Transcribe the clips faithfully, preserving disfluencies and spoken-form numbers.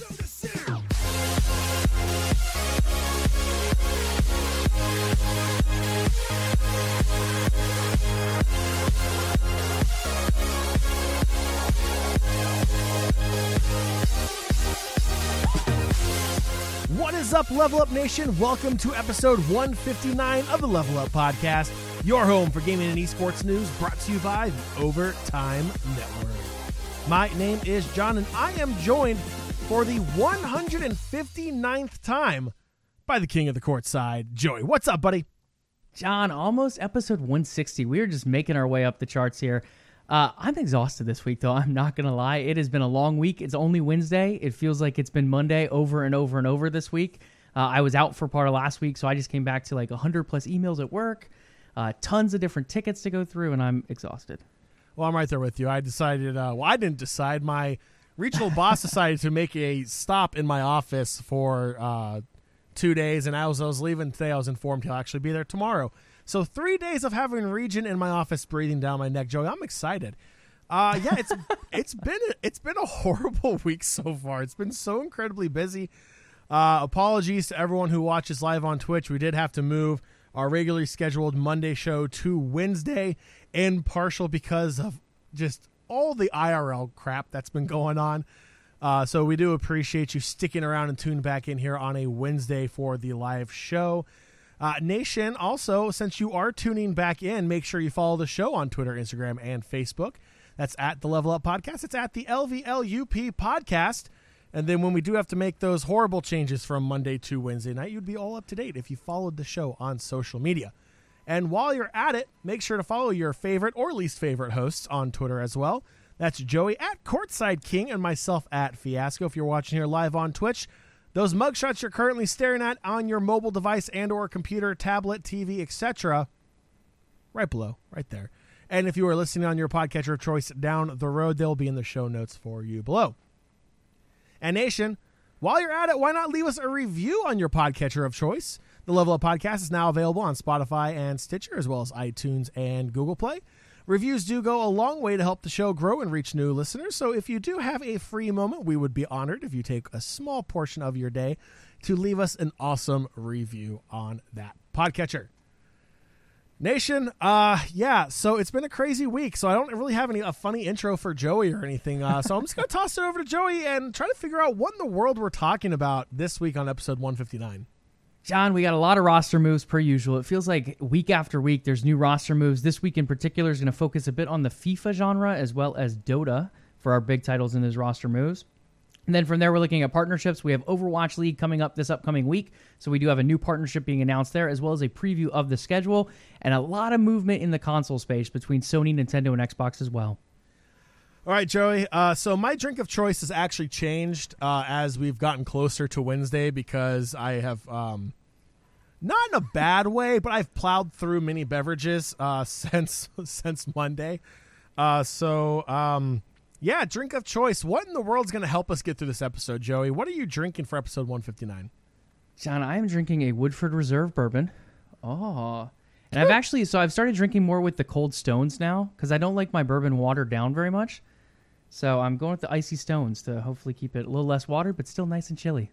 What is up, Level Up Nation? Welcome to episode one fifty-nine of the Level Up Podcast, your home for gaming and esports news, brought to you by the Overtime Network. My name is John, and I am joined for the one hundred fifty-ninth time by the king of the courtside, Joey. What's up, buddy? John, almost episode one sixty. We are just making our way up the charts here. Uh, I'm exhausted this week, though. I'm not going to lie. It has been a long week. It's only Wednesday. It feels like it's been Monday over and over and over this week. Uh, I was out for part of last week, so I just came back to like one hundred plus emails at work, uh, tons of different tickets to go through, and I'm exhausted. Well, I'm right there with you. I decided, uh, well, I didn't decide. My regional boss decided to make a stop in my office for uh, two days, and as I was leaving today, I was informed he'll actually be there tomorrow. So three days of having Region in my office breathing down my neck, Joey. I'm excited. Uh, yeah, it's it's been it's been a horrible week so far. It's been so incredibly busy. Uh, apologies to everyone who watches live on Twitch. We did have to move our regularly scheduled Monday show to Wednesday, in partial because of just all the I R L crap that's been going on. Uh, so we do appreciate you sticking around and tuning back in here on a Wednesday for the live show. Uh, Nation, also, since you are tuning back in, make sure you follow the show on Twitter, Instagram, and Facebook. That's at the Level Up Podcast. It's at the L V L U P Podcast. And then when we do have to make those horrible changes from Monday to Wednesday night, you'd be all up to date if you followed the show on social media. And while you're at it, make sure to follow your favorite or least favorite hosts on Twitter as well. That's Joey at Courtside King and myself at Fiasco. If you're watching here live on Twitch, those mugshots you're currently staring at on your mobile device and or computer, tablet, T V, et cetera, right below, right there. And if you are listening on your podcatcher of choice down the road, they'll be in the show notes for you below. And Nation, while you're at it, why not leave us a review on your podcatcher of choice? The Level Up Podcast is now available on Spotify and Stitcher, as well as iTunes and Google Play. Reviews do go a long way to help the show grow and reach new listeners, so if you do have a free moment, we would be honored if you take a small portion of your day to leave us an awesome review on that podcatcher. Nation, uh, yeah, so it's been a crazy week, so I don't really have any a funny intro for Joey or anything, uh, so I'm just going to toss it over to Joey and try to figure out what in the world we're talking about this week on episode one fifty-nine. John, we got a lot of roster moves per usual. It feels like week after week there's new roster moves. This week in particular is going to focus a bit on the FIFA genre as well as Dota for our big titles in those roster moves. And then from there, we're looking at partnerships. We have Overwatch League coming up this upcoming week, so we do have a new partnership being announced there, as well as a preview of the schedule, and a lot of movement in the console space between Sony, Nintendo, and Xbox as well. All right, Joey. Uh, so my drink of choice has actually changed uh, as we've gotten closer to Wednesday because I have, um, not in a bad way, but I've plowed through many beverages uh, since since Monday. Uh, so, um, yeah, drink of choice. What in the world's going to help us get through this episode, Joey? What are you drinking for episode one fifty-nine? John, I am drinking a Woodford Reserve bourbon. Oh. And I've actually, so I've started drinking more with the Cold Stones now because I don't like my bourbon watered down very much. So I'm going with the Icy Stones to hopefully keep it a little less water, but still nice and chilly.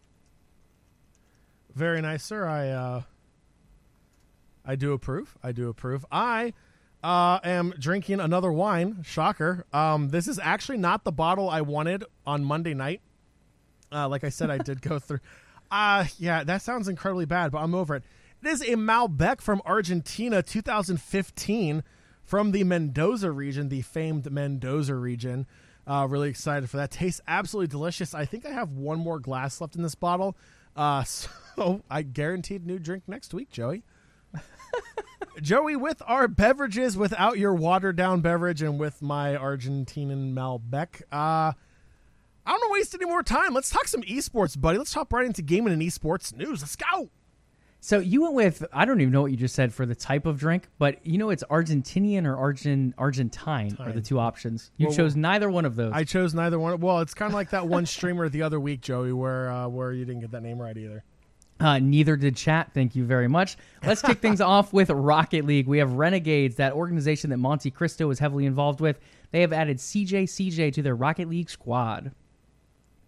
Very nice, sir. I uh, I do approve. I do approve. I uh, am drinking another wine. Shocker. Um, this is actually not the bottle I wanted on Monday night. Uh, like I said, I did go through. Uh, yeah, that sounds incredibly bad, but I'm over it. It is a Malbec from Argentina, two thousand fifteen. From the Mendoza region, the famed Mendoza region. Uh, really excited for that. Tastes absolutely delicious. I think I have one more glass left in this bottle. Uh, so I guaranteed new drink next week, Joey. Joey, with our beverages, without your watered down beverage, and with my Argentinian Malbec, uh, I don't want to waste any more time. Let's talk some esports, buddy. Let's hop right into gaming and esports news. Let's go. So you went with, I don't even know what you just said for the type of drink, but you know it's Argentinian or Argent Argentine Time. Are the two options. You well, chose neither one of those. I chose neither one. Well, it's kind of like that one streamer the other week, Joey, where uh, where you didn't get that name right either. Uh, neither did chat. Thank you very much. Let's kick things off with Rocket League. We have Renegades, that organization that Monte Cristo is heavily involved with. They have added C J C J to their Rocket League squad.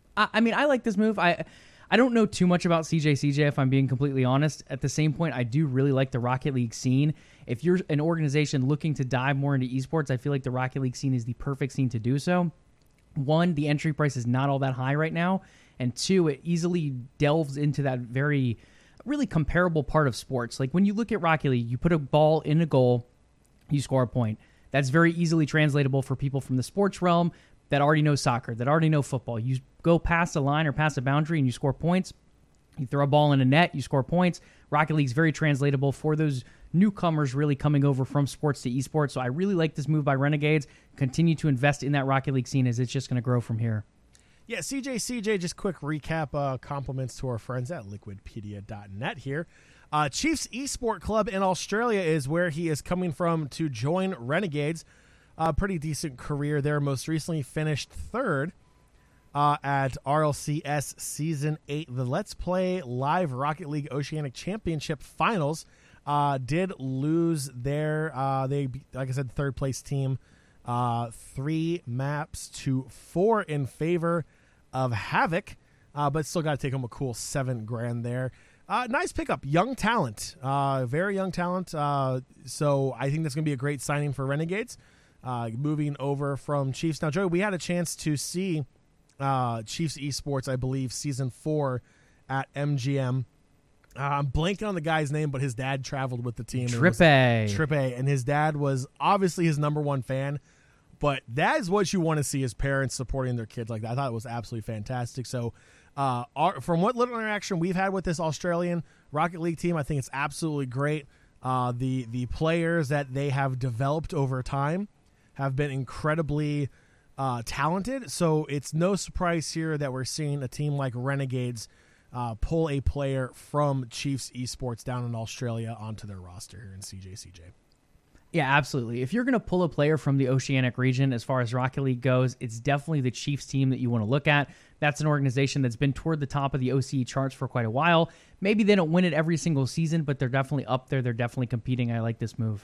I, I mean, I like this move. I I don't know too much about C J C J, if I'm being completely honest. At the same point, I do really like the Rocket League scene. If you're an organization looking to dive more into esports, I feel like the Rocket League scene is the perfect scene to do so. One, the entry price is not all that high right now. And two, it easily delves into that very, really comparable part of sports. Like when you look at Rocket League, you put a ball in a goal, you score a point. That's very easily translatable for people from the sports realm that already know soccer, that already know football. You go past a line or past a boundary and you score points. You throw a ball in a net, you score points. Rocket League's very translatable for those newcomers really coming over from sports to esports. So I really like this move by Renegades. Continue to invest in that Rocket League scene as it's just going to grow from here. Yeah, C J C J, just quick recap, uh, compliments to our friends at liquidpedia dot net here. Uh, Chiefs Esport Club in Australia is where he is coming from to join Renegades. Uh, pretty decent career there. Most recently finished third uh, at R L C S Season eight, the Let's Play Live Rocket League Oceanic Championship Finals. Uh, did lose their, uh, they like I said, third place team. Uh, three maps to four in favor of Havoc, uh, but still got to take home a cool seven grand there. Uh, nice pickup, young talent, uh, very young talent. Uh, so I think that's going to be a great signing for Renegades. Uh, moving over from Chiefs. Now, Joey, we had a chance to see uh, Chiefs Esports, I believe, season four at M G M. Uh, I'm blanking on the guy's name, but his dad traveled with the team. Trippe. Trippe, and his dad was obviously his number one fan. But that is what you want to see as parents supporting their kids like that. I thought it was absolutely fantastic. So uh, our, from what little interaction we've had with this Australian Rocket League team, I think it's absolutely great. Uh, the the players that they have developed over time have been incredibly uh, talented. So it's no surprise here that we're seeing a team like Renegades uh, pull a player from Chiefs Esports down in Australia onto their roster here in C J C J. Yeah, absolutely. If you're going to pull a player from the Oceanic region as far as Rocket League goes, it's definitely the Chiefs team that you want to look at. That's an organization that's been toward the top of the O C E charts for quite a while. Maybe they don't win it every single season, but they're definitely up there. They're definitely competing. I like this move.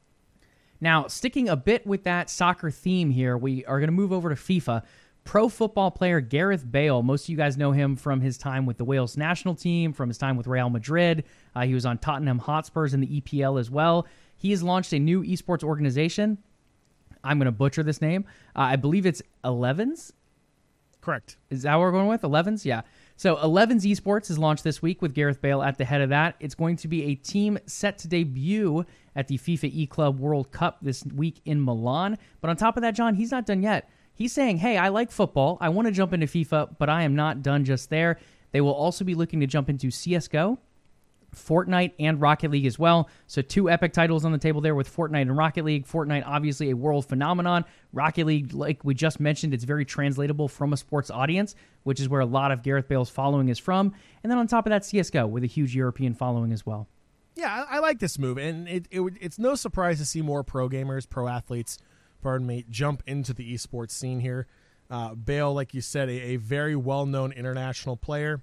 Now, sticking a bit with that soccer theme here, we are going to move over to FIFA. Pro football player Gareth Bale. Most of you guys know him from his time with the Wales national team, from his time with Real Madrid. Uh, he was on Tottenham Hotspurs in the E P L as well. He has launched a new esports organization. I'm going to butcher this name. Uh, I believe it's Elevens. Correct. Is that what we're going with? Elevens? Yeah. So Elevens Esports is launched this week with Gareth Bale at the head of that. It's going to be a team set to debut at the FIFA eClub World Cup this week in Milan. But on top of that, John, he's not done yet. He's saying, hey, I like football. I want to jump into FIFA, but I am not done just there. They will also be looking to jump into C S G O, Fortnite, and Rocket League as well. So two epic titles on the table there with Fortnite and Rocket League. Fortnite, obviously a world phenomenon. Rocket League, like we just mentioned, it's very translatable from a sports audience, which is where a lot of Gareth Bale's following is from. And then on top of that, C S G O with a huge European following as well. Yeah, I, I like this move, and it, it it's no surprise to see more pro gamers, pro athletes, pardon me, jump into the esports scene here. Uh, Bale, like you said, a, a very well-known international player.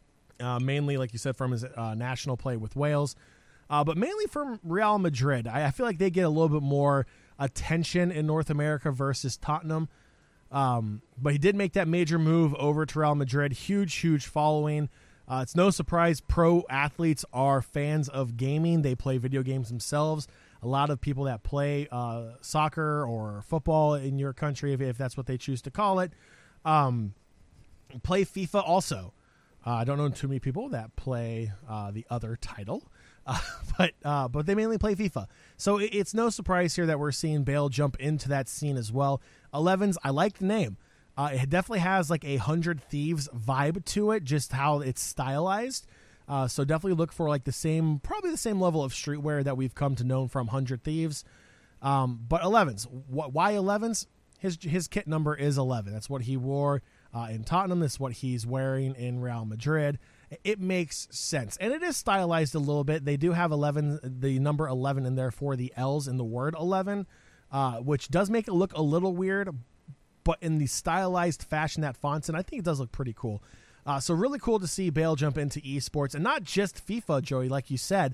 Uh, mainly, like you said, from his uh, national play with Wales, uh, but mainly from Real Madrid. I, I feel like they get a little bit more attention in North America versus Tottenham. Um, but he did make that major move over to Real Madrid. Huge, huge following. Uh, it's no surprise pro athletes are fans of gaming. They play video games themselves. A lot of people that play uh, soccer or football in your country, if, if that's what they choose to call it, um, play FIFA also. Uh, I don't know too many people that play uh, the other title, uh, but uh, but they mainly play FIFA. So it, it's no surprise here that we're seeing Bale jump into that scene as well. Elevens, I like the name. Uh, it definitely has like a Hundred Thieves vibe to it, just how it's stylized. Uh, so definitely look for like the same, probably the same level of streetwear that we've come to know from Hundred Thieves. Um, but Elevens, wh- why Elevens? His his kit number is eleven. That's what he wore uh, in Tottenham. That's what he's wearing in Real Madrid. It makes sense, and it is stylized a little bit. They do have eleven, the number eleven in there for the L's in the word eleven, uh, which does make it look a little weird, but in the stylized fashion that font's in, I think it does look pretty cool. Uh, so really cool to see Bale jump into esports, and not just FIFA, Joey, like you said.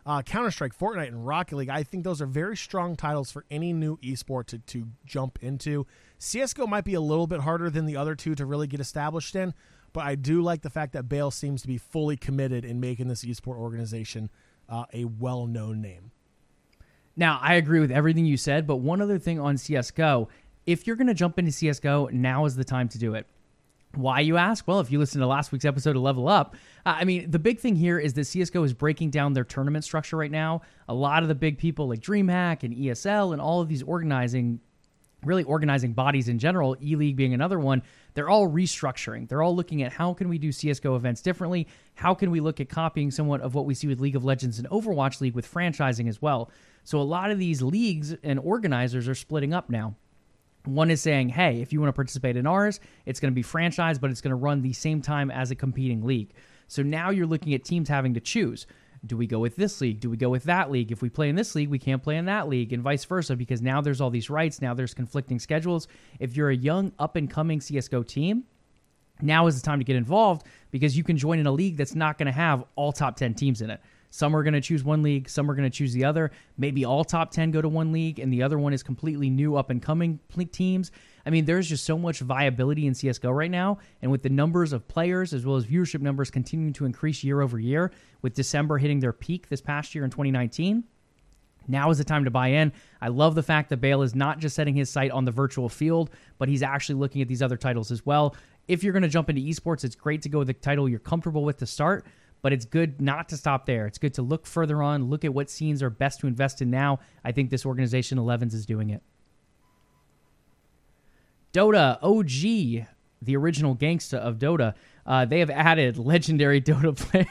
uh, Counter-Strike, Fortnite, and Rocket League. I think those are very strong titles for any new esport to, to jump into. C S G O might be a little bit harder than the other two to really get established in, but I do like the fact that Bale seems to be fully committed in making this esport organization uh, a well-known name. Now, I agree with everything you said, but one other thing on C S G O, if you're going to jump into C S G O, now is the time to do it. Why, you ask? Well, if you listen to last week's episode of Level Up, uh, I mean, the big thing here is that C S G O is breaking down their tournament structure right now. A lot of the big people like DreamHack and E S L and all of these organizing, really organizing bodies in general, E-League being another one, they're all restructuring. They're all looking at how can we do C S G O events differently? How can we look at copying somewhat of what we see with League of Legends and Overwatch League with franchising as well? So a lot of these leagues and organizers are splitting up now. One is saying, hey, if you want to participate in ours, it's going to be franchised, but it's going to run the same time as a competing league. So now you're looking at teams having to choose. Do we go with this league? Do we go with that league? If we play in this league, we can't play in that league, and vice versa, because now there's all these rights. Now there's conflicting schedules. If you're a young, up-and-coming C S G O team, now is the time to get involved because you can join in a league that's not going to have all top ten teams in it. Some are going to choose one league. Some are going to choose the other. Maybe all top ten go to one league, and the other one is completely new up-and-coming teams. I mean, there's just so much viability in C S G O right now, and with the numbers of players as well as viewership numbers continuing to increase year over year, with December hitting their peak this past year in twenty nineteen, now is the time to buy in. I love the fact that Bale is not just setting his sight on the virtual field, but he's actually looking at these other titles as well. If you're going to jump into esports, it's great to go with the title you're comfortable with to start, but it's good not to stop there. It's good to look further on, look at what scenes are best to invest in now. I think this organization, Elevens, is doing it. Dota, O G, the original gangsta of Dota, uh, they have added legendary Dota player.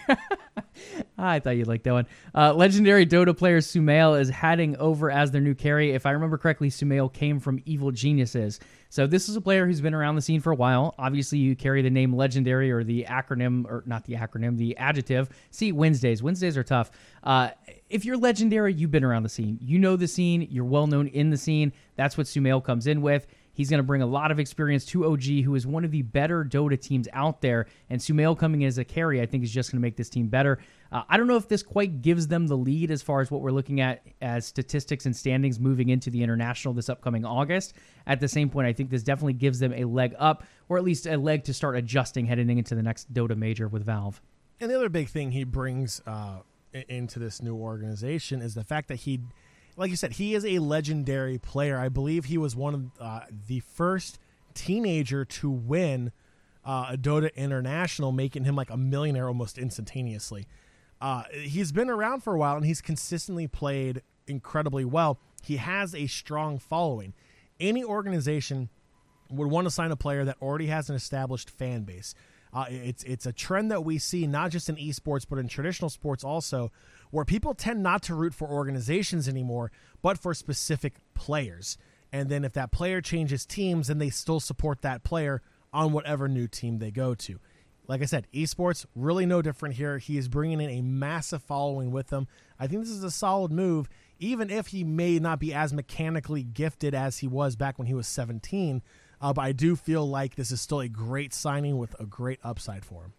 I thought you'd like that one. Uh, legendary Dota player Sumail is heading over as their new carry. If I remember correctly, Sumail came from Evil Geniuses. So this is a player who's been around the scene for a while. Obviously, you carry the name legendary or the acronym, or not the acronym, the adjective. See, Wednesdays. Wednesdays are tough. Uh, if you're legendary, you've been around the scene. You know the scene. You're well known in the scene. That's what Sumail comes in with. He's going to bring a lot of experience to O G, who is one of the better Dota teams out there. And Sumail coming in as a carry, I think, is just going to make this team better. Uh, I don't know if this quite gives them the lead as far as what we're looking at as statistics and standings moving into the International this upcoming August. At the same point, I think this definitely gives them a leg up, or at least a leg to start adjusting heading into the next Dota Major with Valve. And the other big thing he brings uh, into this new organization is the fact that he, like you said, he is a legendary player. I believe he was one of uh, the first teenager to win uh, a Dota International, making him like a millionaire almost instantaneously. Uh, he's been around for a while, and he's consistently played incredibly well. He has a strong following. Any organization would want to sign a player that already has an established fan base. Uh, it's it's a trend that we see not just in esports, but in traditional sports also, where people tend not to root for organizations anymore, but for specific players. And then if that player changes teams, then they still support that player on whatever new team they go to. Like I said, esports, really no different here. He is bringing in a massive following with him. I think this is a solid move, even if he may not be as mechanically gifted as he was back when he was seventeen. Uh, but I do feel like this is still a great signing with a great upside for him.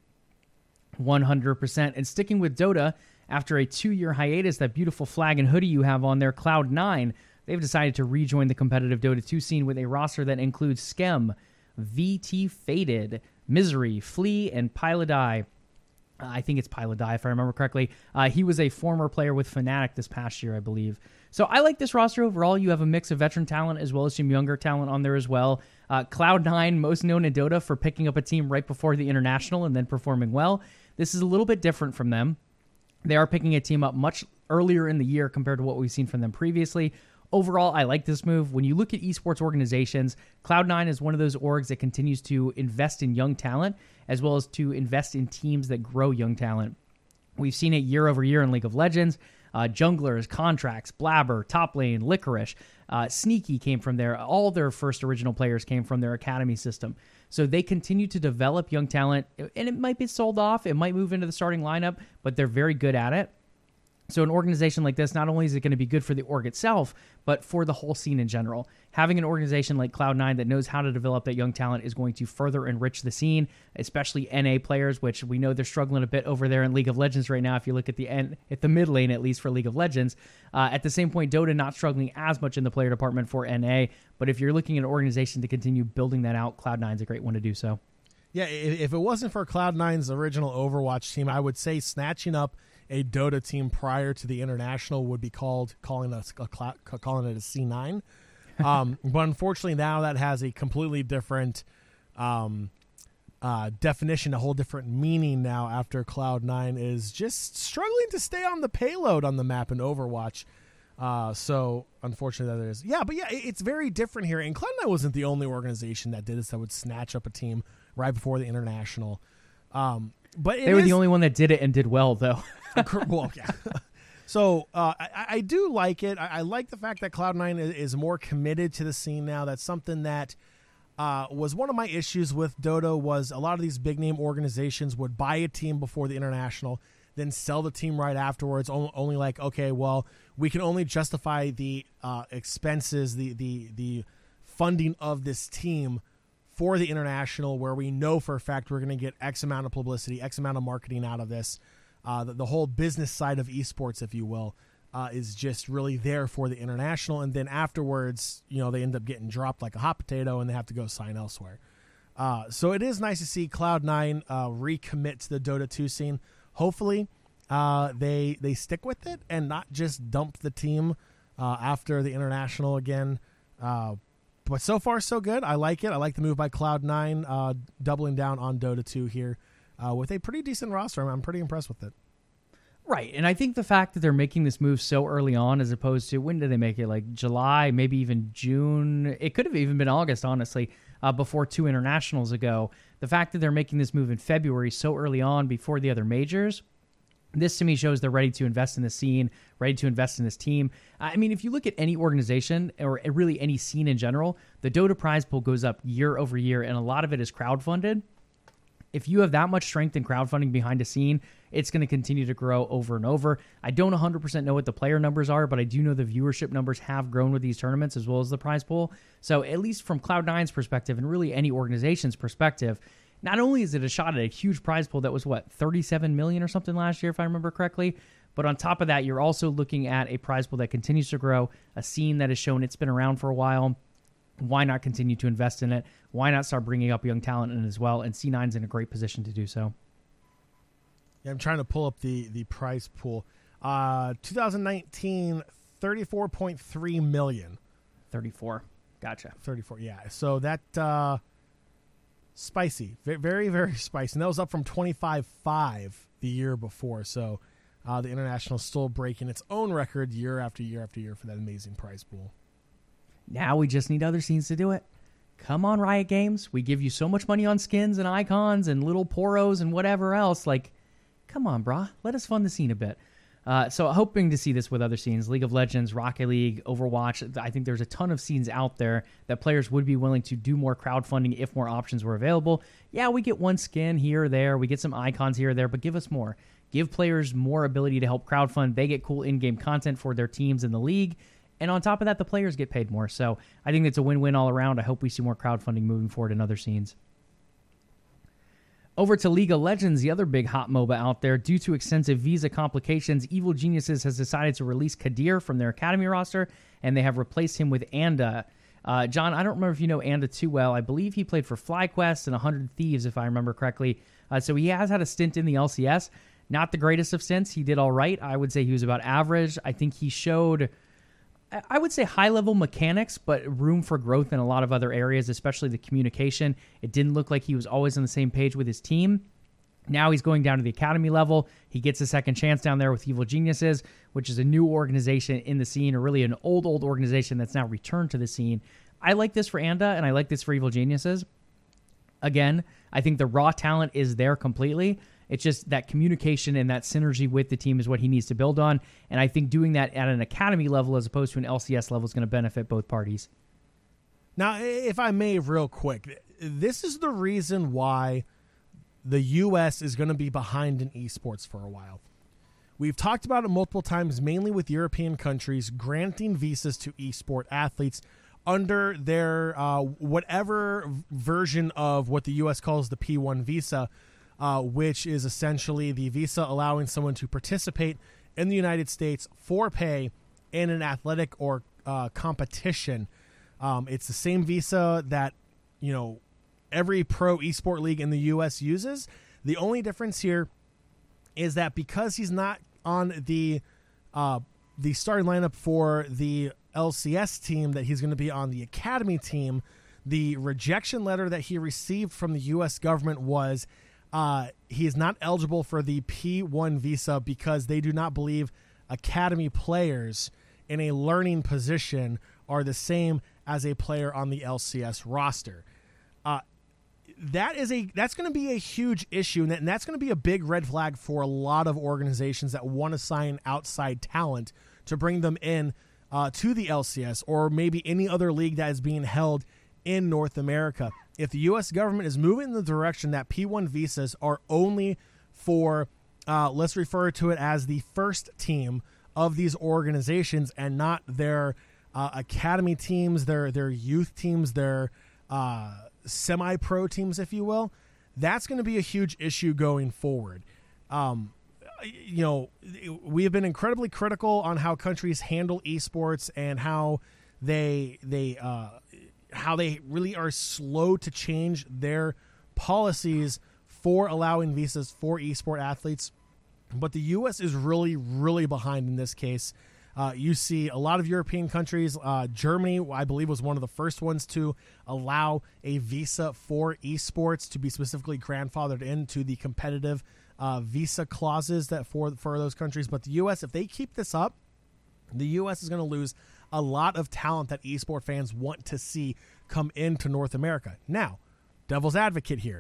one hundred percent. And sticking with Dota, after a two-year hiatus, that beautiful flag and hoodie you have on there, Cloud nine, they've decided to rejoin the competitive Dota two scene with a roster that includes Skem, V T Faded, Misery, Flea, and Piladai. Uh, I think it's Piladai, if I remember correctly. Uh, he was a former player with Fnatic this past year, I believe. So I like this roster overall. You have a mix of veteran talent as well as some younger talent on there as well. Uh, Cloud nine, most known in Dota for picking up a team right before the International and then performing well. This is a little bit different from them. They are picking a team up much earlier in the year compared to what we've seen from them previously. Overall, I like this move. When you look at esports organizations, Cloud nine is one of those orgs that continues to invest in young talent as well as to invest in teams that grow young talent. We've seen it year over year in League of Legends. Uh, junglers, Contracts, Blabber, Top Lane, Licorice, uh, Sneaky came from there. All their first original players came from their academy system. So they continue to develop young talent, and it might be sold off. It might move into the starting lineup, but they're very good at it. So an organization like this, not only is it going to be good for the org itself, but for the whole scene in general. Having an organization like Cloud nine that knows how to develop that young talent is going to further enrich the scene, especially N A players, which we know they're struggling a bit over there in League of Legends right now. If you look at the end, at the mid lane, at least for League of Legends, uh, at the same point, Dota not struggling as much in the player department for N A. But if you're looking at an organization to continue building that out, Cloud nine is a great one to do so. Yeah, if it wasn't for Cloud nine's original Overwatch team, I would say snatching up a Dota team prior to the international would be called calling us a, a, calling it a C nine. Um, but unfortunately, now that has a completely different um, uh, definition, a whole different meaning now. After Cloud nine is just struggling to stay on the payload on the map in Overwatch. Uh, so unfortunately, that is yeah, but yeah, it, it's very different here. And Cloud nine wasn't the only organization that did this that would snatch up a team right before the international. Um, but they were is, the only one that did it and did well, though. well, yeah. So uh, I, I do like it. I, I like the fact that Cloud nine is, is more committed to the scene now. That's something that uh, was one of my issues with Dota. Was a lot of these big name organizations would buy a team before the international, then sell the team right afterwards. Only, only like, okay, well, we can only justify the uh, expenses, the the the funding of this team for the international, where we know for a fact we're going to get X amount of publicity, X amount of marketing out of this. Uh, the, the whole business side of esports, if you will, uh, is just really there for the international. And then afterwards, you know, they end up getting dropped like a hot potato and they have to go sign elsewhere. Uh, so it is nice to see Cloud nine uh, recommit to the Dota two scene. Hopefully uh, they they stick with it and not just dump the team uh, after the international again. Uh, but so far, so good. I like it. I like the move by Cloud nine, uh, doubling down on Dota two here. Uh, with a pretty decent roster. I'm, I'm pretty impressed with it. Right, and I think the fact that they're making this move so early on as opposed to, when did they make it, like July, maybe even June? It could have even been August, honestly, uh, before two internationals ago. The fact that they're making this move in February so early on before the other majors, this to me shows they're ready to invest in the scene, ready to invest in this team. I mean, if you look at any organization or really any scene in general, the Dota prize pool goes up year over year, and a lot of it is crowdfunded. If you have that much strength in crowdfunding behind a scene, it's going to continue to grow over and over. I don't one hundred percent know what the player numbers are, but I do know the viewership numbers have grown with these tournaments as well as the prize pool. So at least from Cloud nine's perspective and really any organization's perspective, not only is it a shot at a huge prize pool that was, what, thirty-seven million dollars or something last year, if I remember correctly, but on top of that, you're also looking at a prize pool that continues to grow, a scene that has shown it's been around for a while. Why not continue to invest in it? Why not start bringing up young talent in as well? And C nine's in a great position to do so. Yeah, I'm trying to pull up the, the prize pool. Uh, twenty nineteen, thirty-four point three million dollars. thirty-four. Gotcha. thirty-four, yeah. So that, uh, spicy. Very, very spicy. And that was up from twenty-five point five the year before. So uh, the international is still breaking its own record year after year after year for that amazing prize pool. Now we just need other scenes to do it. Come on, Riot Games. We give you so much money on skins and icons and little poros and whatever else. Like, come on, brah. Let us fund the scene a bit. Uh, so hoping to see this with other scenes. League of Legends, Rocket League, Overwatch. I think there's a ton of scenes out there that players would be willing to do more crowdfunding if more options were available. Yeah, we get one skin here or there. We get some icons here or there, but give us more. Give players more ability to help crowdfund. They get cool in-game content for their teams in the league. And on top of that, the players get paid more. So I think it's a win-win all around. I hope we see more crowdfunding moving forward in other scenes. Over to League of Legends, the other big hot MOBA out there. Due to extensive visa complications, Evil Geniuses has decided to release Kadir from their academy roster, and they have replaced him with Anda. Uh, John, I don't remember if you know Anda too well. I believe he played for FlyQuest and one hundred Thieves, if I remember correctly. Uh, so he has had a stint in the L C S. Not the greatest of stints. He did all right. I would say he was about average. I think he showed, I would say, high-level mechanics, but room for growth in a lot of other areas, especially the communication. It didn't look like he was always on the same page with his team. Now he's going down to the academy level. He gets a second chance down there with Evil Geniuses, which is a new organization in the scene, or really an old, old organization that's now returned to the scene. I like this for Anda, and I like this for Evil Geniuses. Again, I think the raw talent is there completely. It's just that communication and that synergy with the team is what he needs to build on. And I think doing that at an academy level as opposed to an L C S level is going to benefit both parties. Now, if I may real quick, this is the reason why the U S is going to be behind in esports for a while. We've talked about it multiple times, mainly with European countries granting visas to esport athletes under their uh, whatever version of what the U S calls the P one visa, uh, which is essentially the visa allowing someone to participate in the United States for pay in an athletic or uh, competition. Um, it's the same visa that, you know, every pro esport league in the U S uses. The only difference here is that because he's not on the uh, the starting lineup for the L C S team, that he's going to be on the academy team, the rejection letter that he received from the U S government was uh, he is not eligible for the P one visa because they do not believe academy players in a learning position are the same as a player on the L C S roster. Uh, that is a that's going to be a huge issue, and, that, and that's going to be a big red flag for a lot of organizations that want to sign outside talent to bring them in uh, to the L C S or maybe any other league that is being held in North America. If the U S government is moving in the direction that P one visas are only for, uh, let's refer to it as the first team of these organizations and not their uh, academy teams, their their youth teams, their uh, semi-pro teams, if you will, that's going to be a huge issue going forward. Um, you know, we have been incredibly critical on how countries handle esports and how they they uh, how they really are slow to change their policies for allowing visas for esport athletes. But the U S is really, really behind in this case. Uh, you see a lot of European countries. Uh, Germany, I believe, was one of the first ones to allow a visa for esports to be specifically grandfathered into the competitive uh, visa clauses that for for those countries. But the U S, if they keep this up, the U S is going to lose a lot of talent that esport fans want to see come into North America. Now, devil's advocate here.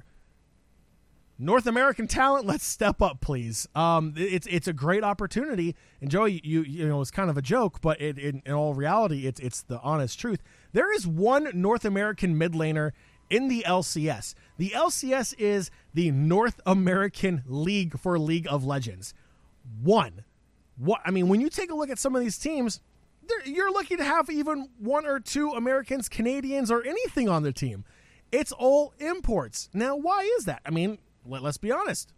North American talent, let's step up, please. Um, it's it's a great opportunity, and Joey, you you know, it's kind of a joke, but it, in, in all reality, it's it's the honest truth. There is one North American mid laner in the L C S. The L C S is the North American League for League of Legends. One, what I mean, when you take a look at some of these teams, you're lucky to have even one or two Americans, Canadians, or anything on their team. It's all imports. Now, why is that? I mean, let's be honest.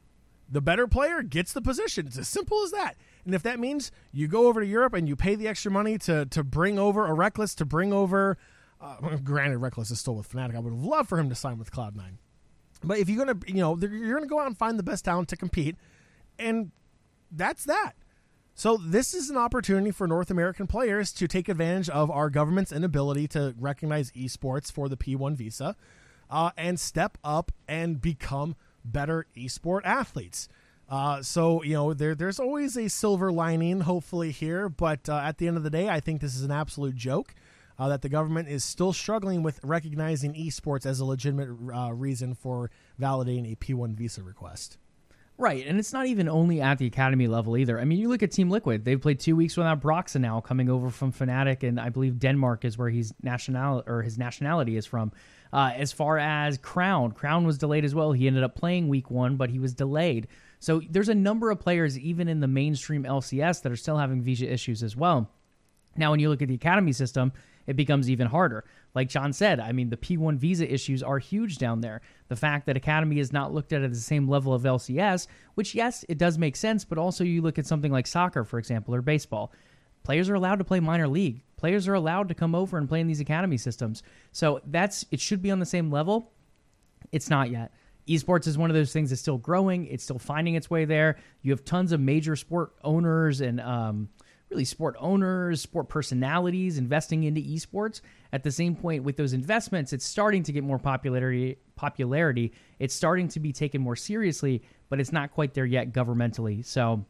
The better player gets the position. It's as simple as that. And if that means you go over to Europe and you pay the extra money to to bring over a Reckless, to bring over, uh, granted, Reckless is still with Fnatic. I would have loved for him to sign with Cloud nine. But if you're going to, you know, you're going to go out and find the best talent to compete, and that's that. So this is an opportunity for North American players to take advantage of our government's inability to recognize esports for the P one visa. Uh, and step up and become better esport athletes. Uh, so, you know, there there's always a silver lining, hopefully, here. But uh, at the end of the day, I think this is an absolute joke uh, that the government is still struggling with recognizing esports as a legitimate uh, reason for validating a P one visa request. Right, and it's not even only at the academy level either. I mean, you look at Team Liquid. They've played two weeks without Broxa now, coming over from Fnatic, and I believe Denmark is where he's national or his nationality is from. Uh, as far as Crown, Crown was delayed as well. He ended up playing week one, but he was delayed. So there's a number of players, even in the mainstream L C S, that are still having visa issues as well. Now, when you look at the academy system, it becomes even harder. Like John said, I mean, the P one visa issues are huge down there. The fact that academy is not looked at at the same level of L C S, which, yes, it does make sense, but also you look at something like soccer, for example, or baseball. Players are allowed to play minor league. Players are allowed to come over and play in these academy systems. So that's it should be on the same level. It's not yet. Esports is one of those things that's still growing. It's still finding its way there. You have tons of major sport owners and um, really sport owners, sport personalities investing into esports. At the same point with those investments, it's starting to get more popularity. Popularity. It's starting to be taken more seriously, but it's not quite there yet governmentally. So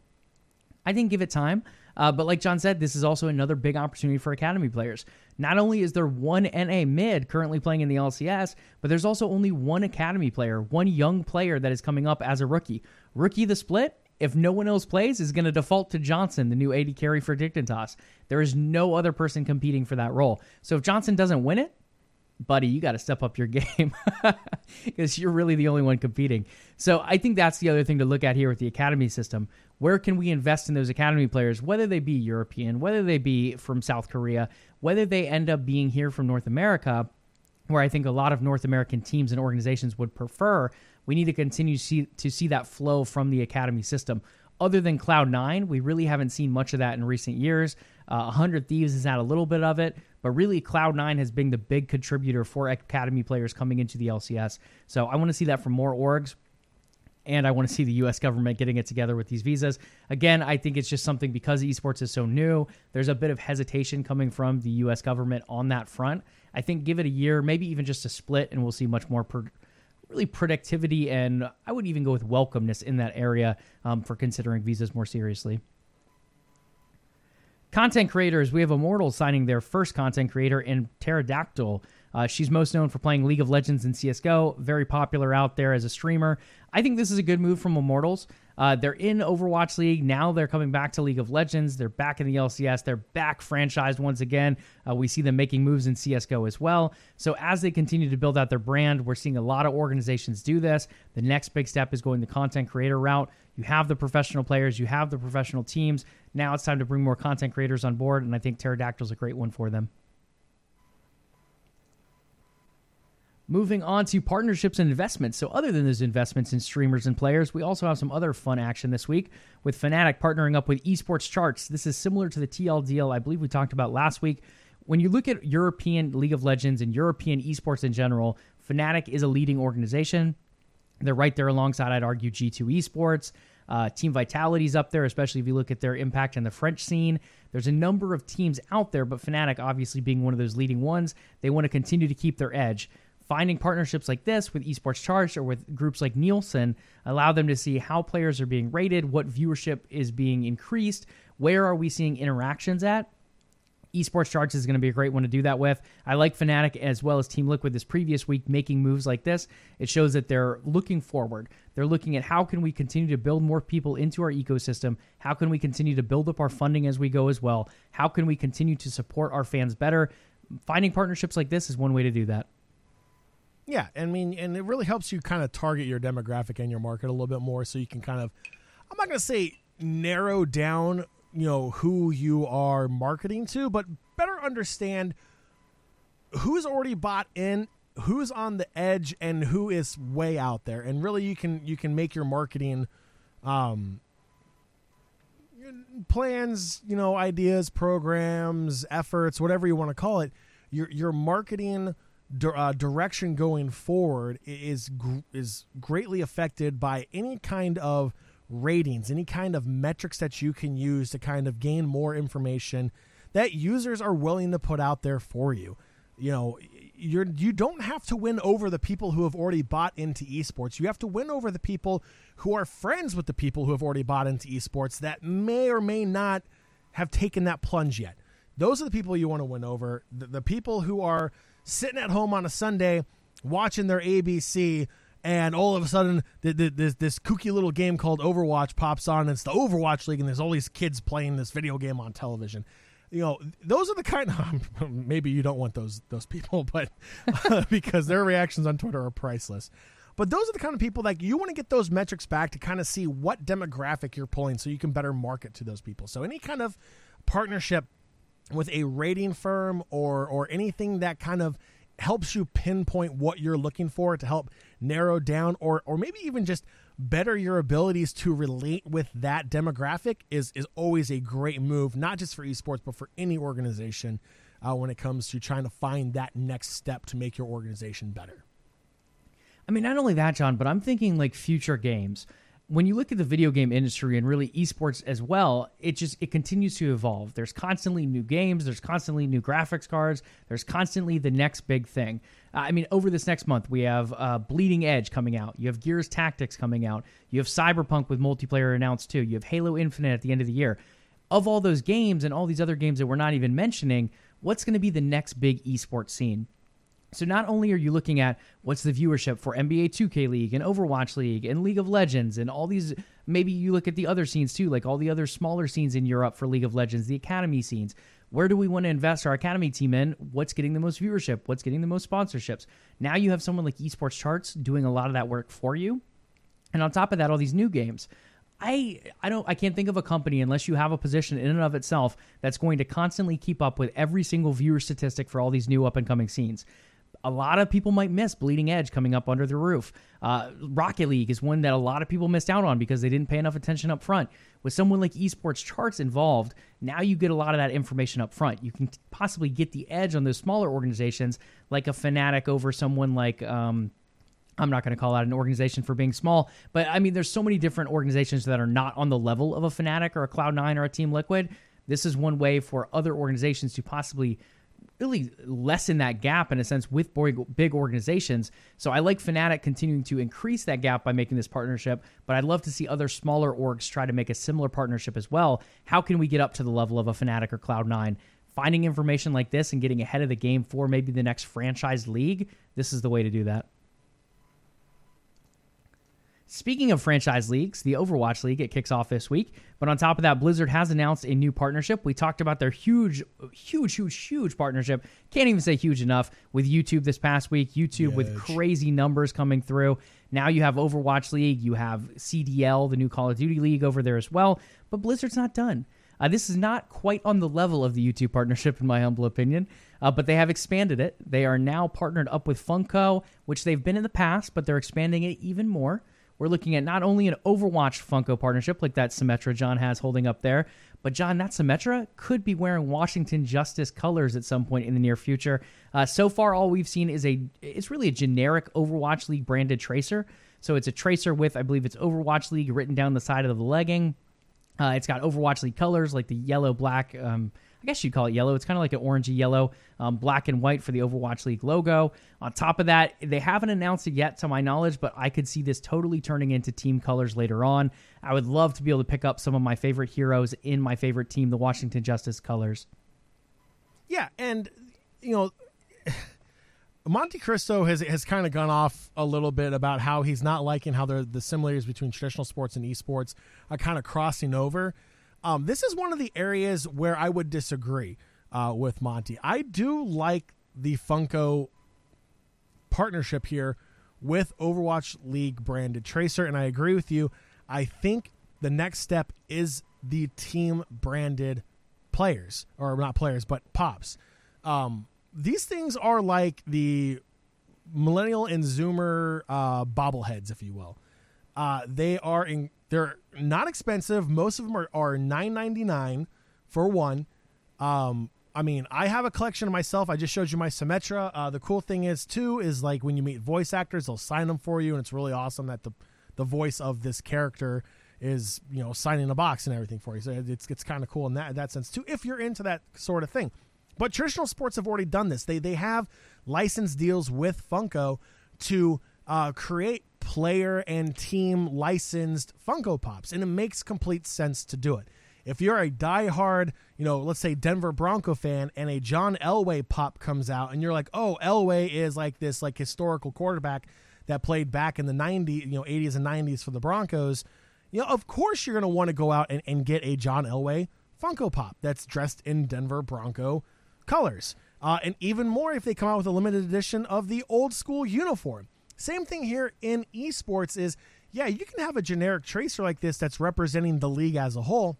I think give it time. Uh, but like John said, this is also another big opportunity for academy players. Not only is there one N A mid currently playing in the L C S, but there's also only one academy player, one young player that is coming up as a rookie. Rookie the Split, if no one else plays, is going to default to Johnson, the new A D carry for Dignitas. There is no other person competing for that role. So if Johnson doesn't win it, buddy, you got to step up your game because you're really the only one competing. So I think that's the other thing to look at here with the academy system. Where can we invest in those academy players, whether they be European, whether they be from South Korea, whether they end up being here from North America, where I think a lot of North American teams and organizations would prefer. We need to continue to see, to see that flow from the academy system. Other than Cloud nine, we really haven't seen much of that in recent years. Uh, one hundred Thieves has had a little bit of it, but really Cloud nine has been the big contributor for academy players coming into the L C S. So I want to see that from more orgs, and I want to see the U S government getting it together with these visas. Again, I think it's just something because esports is so new, there's a bit of hesitation coming from the U S government on that front. I think give it a year, maybe even just a split, and we'll see much more per- really productivity, and I would even go with welcomeness in that area um, for considering visas more seriously. Content creators, we have Immortals signing their first content creator in Pterodactyl. Uh, she's most known for playing League of Legends and C S G O, very popular out there as a streamer. I think this is a good move from Immortals. Uh, they're in Overwatch League. Now they're coming back to League of Legends. They're back in the L C S. They're back franchised once again. Uh, we see them making moves in C S G O as well. So as they continue to build out their brand, we're seeing a lot of organizations do this. The next big step is going the content creator route. You have the professional players. You have the professional teams. Now it's time to bring more content creators on board, and I think Pterodactyl is a great one for them. Moving on to partnerships and investments. So other than those investments in streamers and players, we also have some other fun action this week with Fnatic partnering up with Esports Charts. This is similar to the T L deal I believe we talked about last week. When you look at European League of Legends and European esports in general, Fnatic is a leading organization. They're right there alongside, I'd argue, G two Esports. Uh, Team Vitality's up there, especially if you look at their impact in the French scene. There's a number of teams out there, but Fnatic obviously being one of those leading ones, they want to continue to keep their edge. Finding partnerships like this with Esports Charts or with groups like Nielsen allow them to see how players are being rated, what viewership is being increased, where are we seeing interactions at. Esports Charts is going to be a great one to do that with. I like Fnatic as well as Team Liquid this previous week making moves like this. It shows that they're looking forward. They're looking at how can we continue to build more people into our ecosystem? How can we continue to build up our funding as we go as well? How can we continue to support our fans better? Finding partnerships like this is one way to do that. Yeah, I mean, and it really helps you kind of target your demographic and your market a little bit more, so you can kind of, I'm not going to say narrow down, you know, who you are marketing to, but better understand who's already bought in, who's on the edge, and who is way out there. And really, you can you can make your marketing um, plans, you know, ideas, programs, efforts, whatever you want to call it. Your your marketing Uh, direction going forward is is greatly affected by any kind of ratings, any kind of metrics that you can use to kind of gain more information that users are willing to put out there for you. You know, you're you don't have to win over the people who have already bought into esports. You have to win over the people who are friends with the people who have already bought into esports that may or may not have taken that plunge yet. Those are the people you want to win over. The, the people who are sitting at home on a Sunday watching their A B C, and all of a sudden the, the, this, this kooky little game called Overwatch pops on, and it's the Overwatch League, and there's all these kids playing this video game on television. You know, those are the kind of, maybe you don't want those those people, but uh, because their reactions on Twitter are priceless. But those are the kind of people that you want to get those metrics back to kind of see what demographic you're pulling so you can better market to those people. So any kind of partnership with a rating firm or or anything that kind of helps you pinpoint what you're looking for to help narrow down or or maybe even just better your abilities to relate with that demographic is is always a great move, not just for esports, but for any organization uh, when it comes to trying to find that next step to make your organization better. I mean, not only that, John, but I'm thinking like future games. When you look at the video game industry and really esports as well, it just it continues to evolve. There's constantly new games. There's constantly new graphics cards. There's constantly the next big thing. Uh, I mean, over this next month, we have uh, Bleeding Edge coming out. You have Gears Tactics coming out. You have Cyberpunk with multiplayer announced too. You have Halo Infinite at the end of the year. Of all those games and all these other games that we're not even mentioning, what's going to be the next big esports scene? So not only are you looking at what's the viewership for N B A two K League and Overwatch League and League of Legends and all these, maybe you look at the other scenes too, like all the other smaller scenes in Europe for League of Legends, the academy scenes. Where do we want to invest our Academy team in? What's getting the most viewership? What's getting the most sponsorships? Now you have someone like Esports Charts doing a lot of that work for you. And on top of that, all these new games. I I don't I can't think of a company, unless you have a position in and of itself, that's going to constantly keep up with every single viewer statistic for all these new up and coming scenes. A lot of people might miss Bleeding Edge coming up under the roof. Uh, Rocket League is one that a lot of people missed out on because they didn't pay enough attention up front. With someone like Esports Charts involved, now you get a lot of that information up front. You can possibly get the edge on those smaller organizations, like a Fnatic over someone like... Um, I'm not going to call out an organization for being small, but I mean, there's so many different organizations that are not on the level of a Fnatic or a Cloud nine or a Team Liquid. This is one way for other organizations to possibly really lessen that gap in a sense with big organizations. So I like Fnatic continuing to increase that gap by making this partnership, but I'd love to see other smaller orgs try to make a similar partnership as well. How can we get up to the level of a Fnatic or Cloud nine? Finding information like this and getting ahead of the game for maybe the next franchise league, this is the way to do that. Speaking of franchise leagues, the Overwatch League, it kicks off this week. But on top of that, Blizzard has announced a new partnership. We talked about their huge, huge, huge, huge partnership. Can't even say huge enough with YouTube this past week. YouTube huge. With crazy numbers coming through. Now you have Overwatch League. You have C D L, the new Call of Duty League over there as well. But Blizzard's not done. Uh, this is not quite on the level of the YouTube partnership, in my humble opinion. Uh, but they have expanded it. They are now partnered up with Funko, which they've been in the past, but they're expanding it even more. We're looking at not only an Overwatch Funko partnership like that Symmetra John has holding up there, but John, that Symmetra could be wearing Washington Justice colors at some point in the near future. Uh, so far, all we've seen is a, it's really a generic Overwatch League branded tracer. So it's a tracer with, I believe it's Overwatch League written down the side of the legging. Uh, it's got Overwatch League colors like the yellow, black, um, I guess you'd call it yellow. It's kind of like an orangey yellow, um, black and white for the Overwatch League logo. On top of that, they haven't announced it yet to my knowledge, but I could see this totally turning into team colors later on. I would love to be able to pick up some of my favorite heroes in my favorite team, the Washington Justice colors. Yeah, and, you know, Monte Cristo has has kind of gone off a little bit about how he's not liking how the similarities between traditional sports and esports are kind of crossing over. Um, this is one of the areas where I would disagree uh, with Monty. I do like the Funko partnership here with Overwatch League branded tracer, and I agree with you. I think the next step is the team branded players, or not players, but pops. Um, these things are like the millennial and Zoomer uh, bobbleheads, if you will. Uh, they are in. They're not expensive. Most of them are, are nine ninety-nine for one. Um, I mean, I have a collection of myself. I just showed you my Symmetra. Uh, the cool thing is, too, is like when you meet voice actors, they'll sign them for you, and it's really awesome that the the voice of this character is, you know, signing a box and everything for you. So it's it's kind of cool in that, that sense, too, if you're into that sort of thing. But traditional sports have already done this. They, they have license deals with Funko to uh, create player and team licensed Funko Pops, and it makes complete sense to do it. If you're a diehard, you know, let's say Denver Bronco fan, and a John Elway pop comes out, and you're like, oh, Elway is like this like historical quarterback that played back in the nineties, you know, eighties and nineties for the Broncos, you know, of course you're going to want to go out and, and get a John Elway Funko Pop that's dressed in Denver Bronco colors. Uh, and even more if they come out with a limited edition of the old school uniform. Same thing here in esports is, yeah, you can have a generic tracer like this that's representing the league as a whole,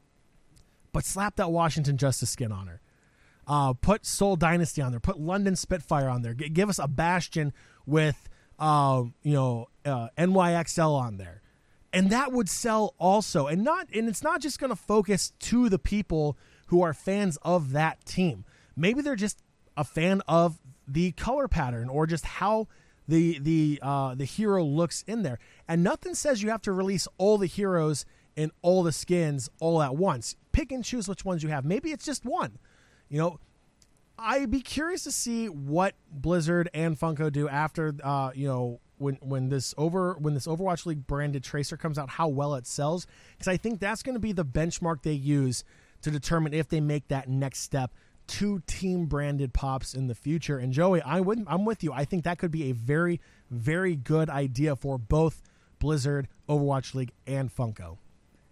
but slap that Washington Justice skin on her. Uh, put Seoul Dynasty on there. Put London Spitfire on there. G- give us a Bastion with, uh, you know, uh, N Y X L on there. And that would sell also. And not, and it's not just going to focus to the people who are fans of that team. Maybe they're just a fan of the color pattern or just how the the uh, the hero looks in there. And nothing says you have to release all the heroes and all the skins all at once. Pick and choose which ones you have. Maybe it's just one. You know, I'd be curious to see what Blizzard and Funko do after, uh, you know, when when this over when this Overwatch League branded tracer comes out, how well it sells. Because I think that's going to be the benchmark they use to determine if they make that next step to team branded pops in the future. And Joey, I wouldn't, I'm with you. I think that could be a very, very good idea for both Blizzard, Overwatch League, and Funko.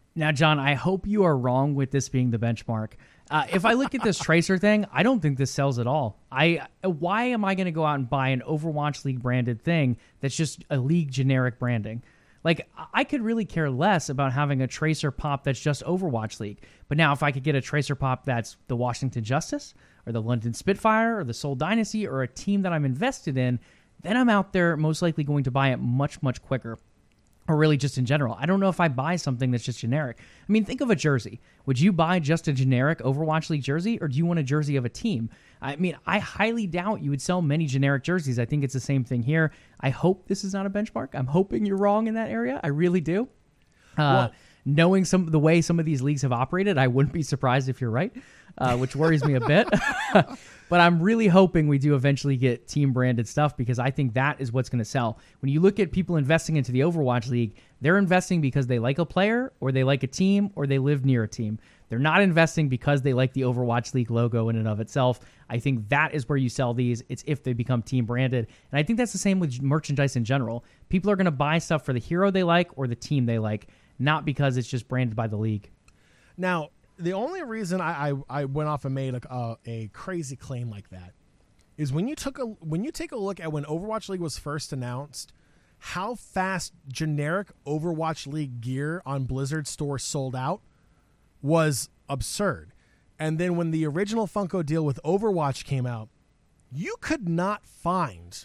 Now, John, I hope you are wrong with this being the benchmark. Uh, if I look at this Tracer thing, I don't think this sells at all. I why am I going to go out and buy an Overwatch League branded thing that's just a League generic branding? Like, I could really care less about having a Tracer pop that's just Overwatch League. But now if I could get a Tracer pop that's the Washington Justice or the London Spitfire or the Seoul Dynasty or a team that I'm invested in, then I'm out there most likely going to buy it much, much quicker. Or really just in general. I don't know if I buy something that's just generic. I mean, think of a jersey. Would you buy just a generic Overwatch League jersey, or do you want a jersey of a team? I mean, I highly doubt you would sell many generic jerseys. I think it's the same thing here. I hope this is not a benchmark. I'm hoping you're wrong in that area. I really do. Uh, knowing some the way some of these leagues have operated, I wouldn't be surprised if you're right, uh, which worries me a bit. But I'm really hoping we do eventually get team-branded stuff because I think that is what's going to sell. When you look at people investing into the Overwatch League, they're investing because they like a player or they like a team or they live near a team. They're not investing because they like the Overwatch League logo in and of itself. I think that is where you sell these. It's if they become team-branded. And I think that's the same with merchandise in general. People are going to buy stuff for the hero they like or the team they like, not because it's just branded by the league. Now, the only reason I, I, I went off and made a, a, a crazy claim like that is when you took a when you take a look at when Overwatch League was first announced, how fast generic Overwatch League gear on Blizzard store sold out was absurd. And then when the original Funko deal with Overwatch came out, you could not find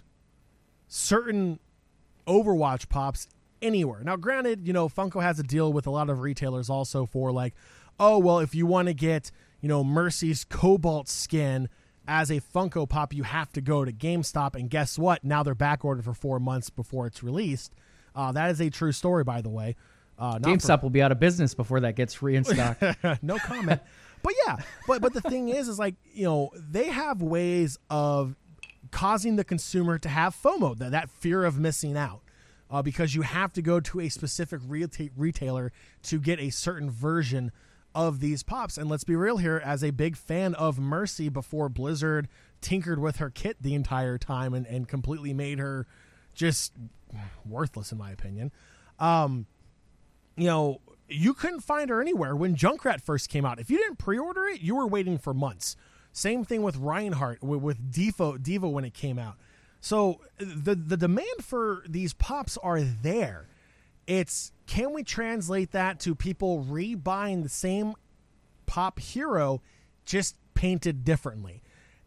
certain Overwatch pops anywhere. Now, granted, you know, Funko has a deal with a lot of retailers also for like, oh, well, if you want to get, you know, Mercy's Cobalt skin as a Funko Pop, you have to go to GameStop. And guess what? Now they're back ordered for four months before it's released. Uh, that is a true story, by the way. Uh, GameStop for- will be out of business before that gets free in stock. No comment. But yeah, but but the thing is, is like, you know, they have ways of causing the consumer to have FOMO, that, that fear of missing out. Uh, because you have to go to a specific reta- retailer to get a certain version of these pops. And let's be real here, as a big fan of Mercy before Blizzard tinkered with her kit the entire time and, and completely made her just worthless, in my opinion. Um, you know, you couldn't find her anywhere when Junkrat first came out. If you didn't pre-order it, you were waiting for months. Same thing with Reinhardt, with, with Devo, Devo when it came out. So the the demand for these pops are there. It's, can we translate that to people rebuying the same pop hero, just painted differently?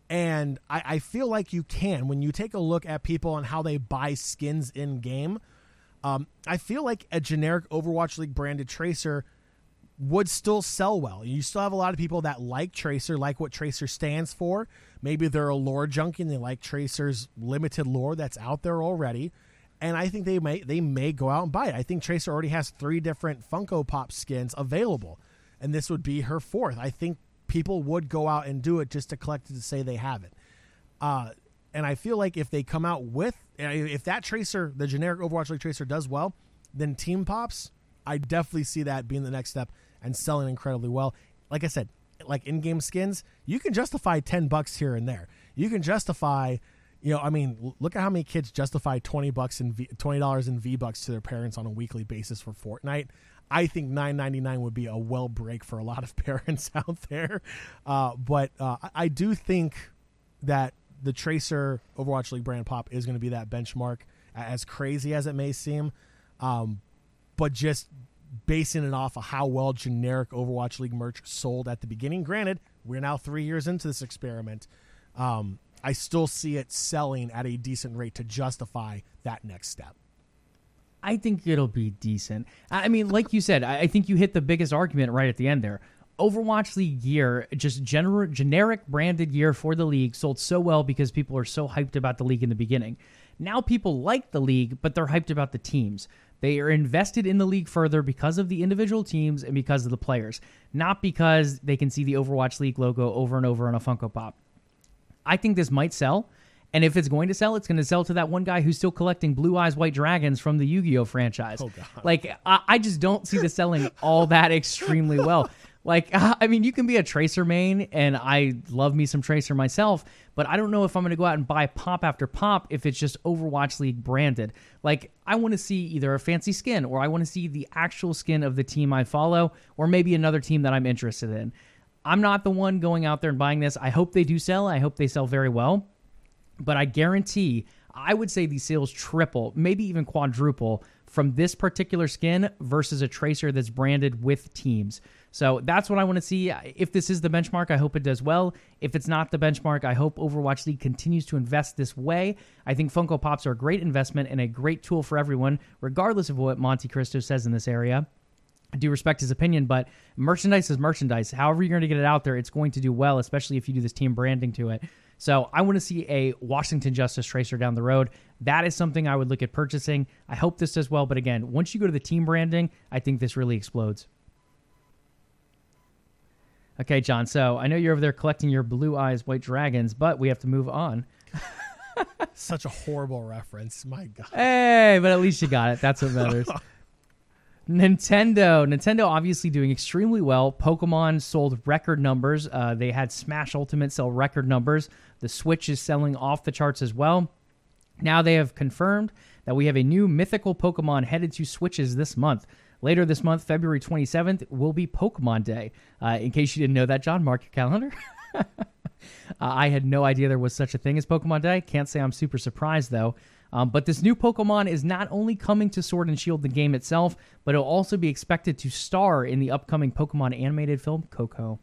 And I, I feel like you can. When you take a look at people and how they buy skins in-game, um, I feel like a generic Overwatch League branded Tracer would still sell well. You still have a lot of people that like Tracer, like what Tracer stands for. Maybe they're a lore junkie and they like Tracer's limited lore that's out there already. And I think they may they may go out and buy it. I think Tracer already has three different Funko Pop skins available, and this would be her fourth. I think people would go out and do it just to collect it to say they have it. Uh, and I feel like if they come out with, if that Tracer, the generic Overwatch League Tracer does well, then Team Pops, I definitely see that being the next step and selling incredibly well. Like I said, like in-game skins, you can justify ten bucks here and there. You can justify... You know, I mean, look at how many kids justify twenty bucks and twenty dollars in V bucks to their parents on a weekly basis for Fortnite. I think nine ninety-nine would be a well break for a lot of parents out there. Uh, but uh, I do think that the Tracer Overwatch League brand pop is going to be that benchmark, as crazy as it may seem. Um, but just basing it off of how well generic Overwatch League merch sold at the beginning. Granted, we're now three years into this experiment. Um, I still see it selling at a decent rate to justify that next step. I think it'll be decent. I mean, like you said, I think you hit the biggest argument right at the end there. Overwatch League gear, just gener- generic branded gear for the league, sold so well because people are so hyped about the league in the beginning. Now people like the league, but they're hyped about the teams. They are invested in the league further because of the individual teams and because of the players, not because they can see the Overwatch League logo over and over on a Funko Pop. I think this might sell, and if it's going to sell, it's going to sell to that one guy who's still collecting Blue Eyes White Dragons from the Yu-Gi-Oh franchise. Oh, God. Like, I, I just don't see this selling all that extremely well. Like, I mean, you can be a Tracer main, and I love me some Tracer myself, but I don't know if I'm going to go out and buy pop after pop if it's just Overwatch League branded. Like, I want to see either a fancy skin, or I want to see the actual skin of the team I follow, or maybe another team that I'm interested in. I'm not the one going out there and buying this. I hope they do sell. I hope they sell very well. But I guarantee, I would say these sales triple, maybe even quadruple from this particular skin versus a Tracer that's branded with teams. So that's what I want to see. If this is the benchmark, I hope it does well. If it's not the benchmark, I hope Overwatch League continues to invest this way. I think Funko Pops are a great investment and a great tool for everyone, regardless of what Monte Cristo says in this area. I do respect his opinion, but merchandise is merchandise. However you're going to get it out there, it's going to do well, especially if you do this team branding to it. So I want to see a Washington Justice Tracer down the road. That is something I would look at purchasing. I hope this does well, but again, once you go to the team branding, I think this really explodes. Okay, John, so I know you're over there collecting your Blue Eyes White Dragons, but we have to move on. Such a horrible reference. My God. Hey, but at least you got it. That's what matters. Nintendo. Nintendo obviously doing extremely well. Pokemon sold record numbers. Uh, they had Smash Ultimate sell record numbers. The Switch is selling off the charts as well. Now they have confirmed that we have a new mythical Pokemon headed to Switches this month. Later this month, February twenty-seventh, will be Pokemon Day. Uh, in case you didn't know that, John, mark your calendar. uh, I had no idea there was such a thing as Pokemon Day. Can't say I'm super surprised, though. Um, but this new Pokemon is not only coming to Sword and Shield, the game itself, but it'll also be expected to star in the upcoming Pokemon animated film, Coco.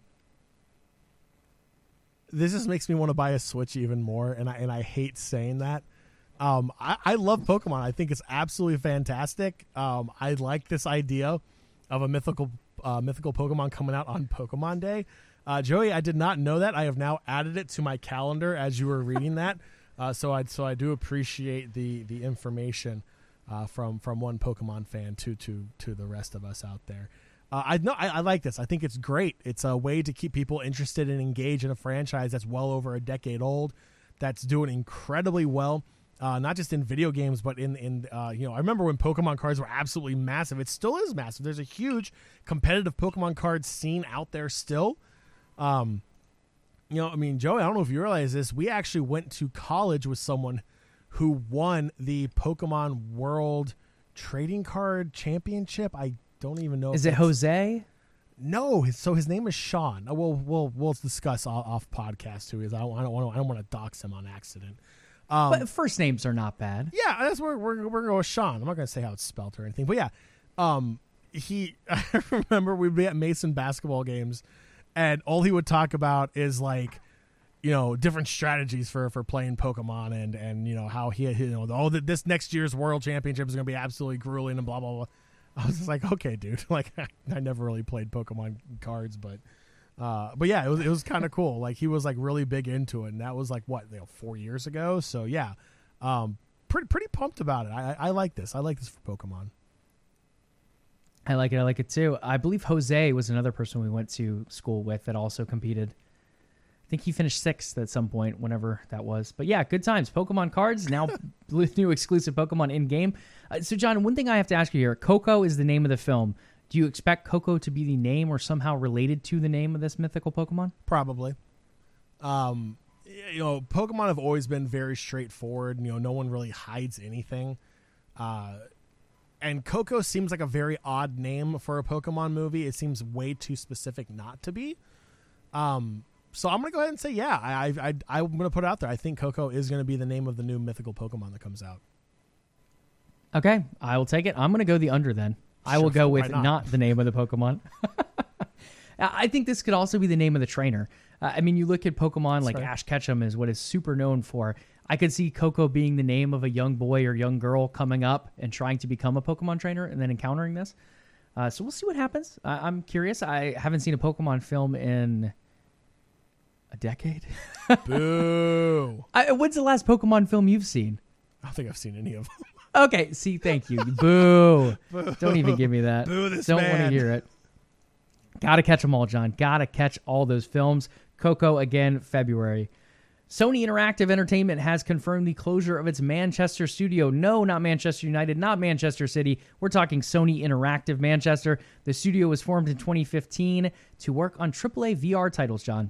This just makes me want to buy a Switch even more, and I and I hate saying that. Um, I, I love Pokemon. I think it's absolutely fantastic. Um, I like this idea of a mythical uh, mythical Pokemon coming out on Pokemon Day. Uh, Joey, I did not know that. I have now added it to my calendar as you were reading that. Uh, so I so I do appreciate the the information uh, from from one Pokemon fan to to to the rest of us out there. Uh, I know I, I like this. I think it's great. It's a way to keep people interested and engaged in a franchise that's well over a decade old, that's doing incredibly well. Uh, not just in video games, but in in uh, you know, I remember when Pokemon cards were absolutely massive. It still is massive. There's a huge competitive Pokemon card scene out there still. Um, you know, I mean, Joey, I don't know if you realize this. We actually went to college with someone who won the Pokemon World Trading Card Championship. I don't even know. Is if it Jose? No, his, so his name is Sean. We'll we'll we'll discuss off, off podcast who he is. I don't I don't want to I don't want to dox him on accident. Um, But first names are not bad. Yeah, that's where we're we're going with Sean. I'm not going to say how it's spelled or anything, but yeah, um, he. I remember we'd be at Mason basketball games, and all he would talk about is like, you know, different strategies for, for playing Pokemon, and, and you know how he, he you know oh that this next year's World Championship is going to be absolutely grueling and blah blah blah. I was just like, okay, dude. Like, I never really played Pokemon cards, but. Uh, but yeah, it was it was kind of cool. Like he was like really big into it, and that was like what you know, four years ago. So yeah, um, pretty pretty pumped about it. I, I like this. I like this for Pokemon. I like it. I like it too. I believe Jose was another person we went to school with that also competed. I think he finished sixth at some point, whenever that was. But yeah, good times. Pokemon cards now with new exclusive Pokemon in game. Uh, so John, one thing I have to ask you here: Coco is the name of the film. Do you expect Coco to be the name or somehow related to the name of this mythical Pokemon? Probably. Um, you know, Pokemon have always been very straightforward. You know, no one really hides anything. Uh, and Coco seems like a very odd name for a Pokemon movie. It seems way too specific not to be. Um, so I'm going to go ahead and say, yeah, I, I, I, I'm going to put it out there. I think Coco is going to be the name of the new mythical Pokemon that comes out. Okay, I will take it. I'm going to go the under then. I will go with not? not the name of the Pokemon. I think this could also be the name of the trainer. Uh, I mean, you look at Pokemon That's like right. Ash Ketchum is what is super known for. I could see Coco being the name of a young boy or young girl coming up and trying to become a Pokemon trainer and then encountering this. Uh, so we'll see what happens. Uh, I'm curious. I haven't seen a Pokemon film in a decade. Boo. I, when's the last Pokemon film you've seen? I don't think I've seen any of them. Okay, see, thank you. Boo. Boo. Don't even give me that. Boo this Don't want to man. hear it. Gotta catch them all, John. Gotta catch all those films. Coco, again, February. Sony Interactive Entertainment has confirmed the closure of its Manchester studio. No, not Manchester United, not Manchester City. We're talking Sony Interactive Manchester. The studio was formed in twenty fifteen to work on triple A V R titles, John.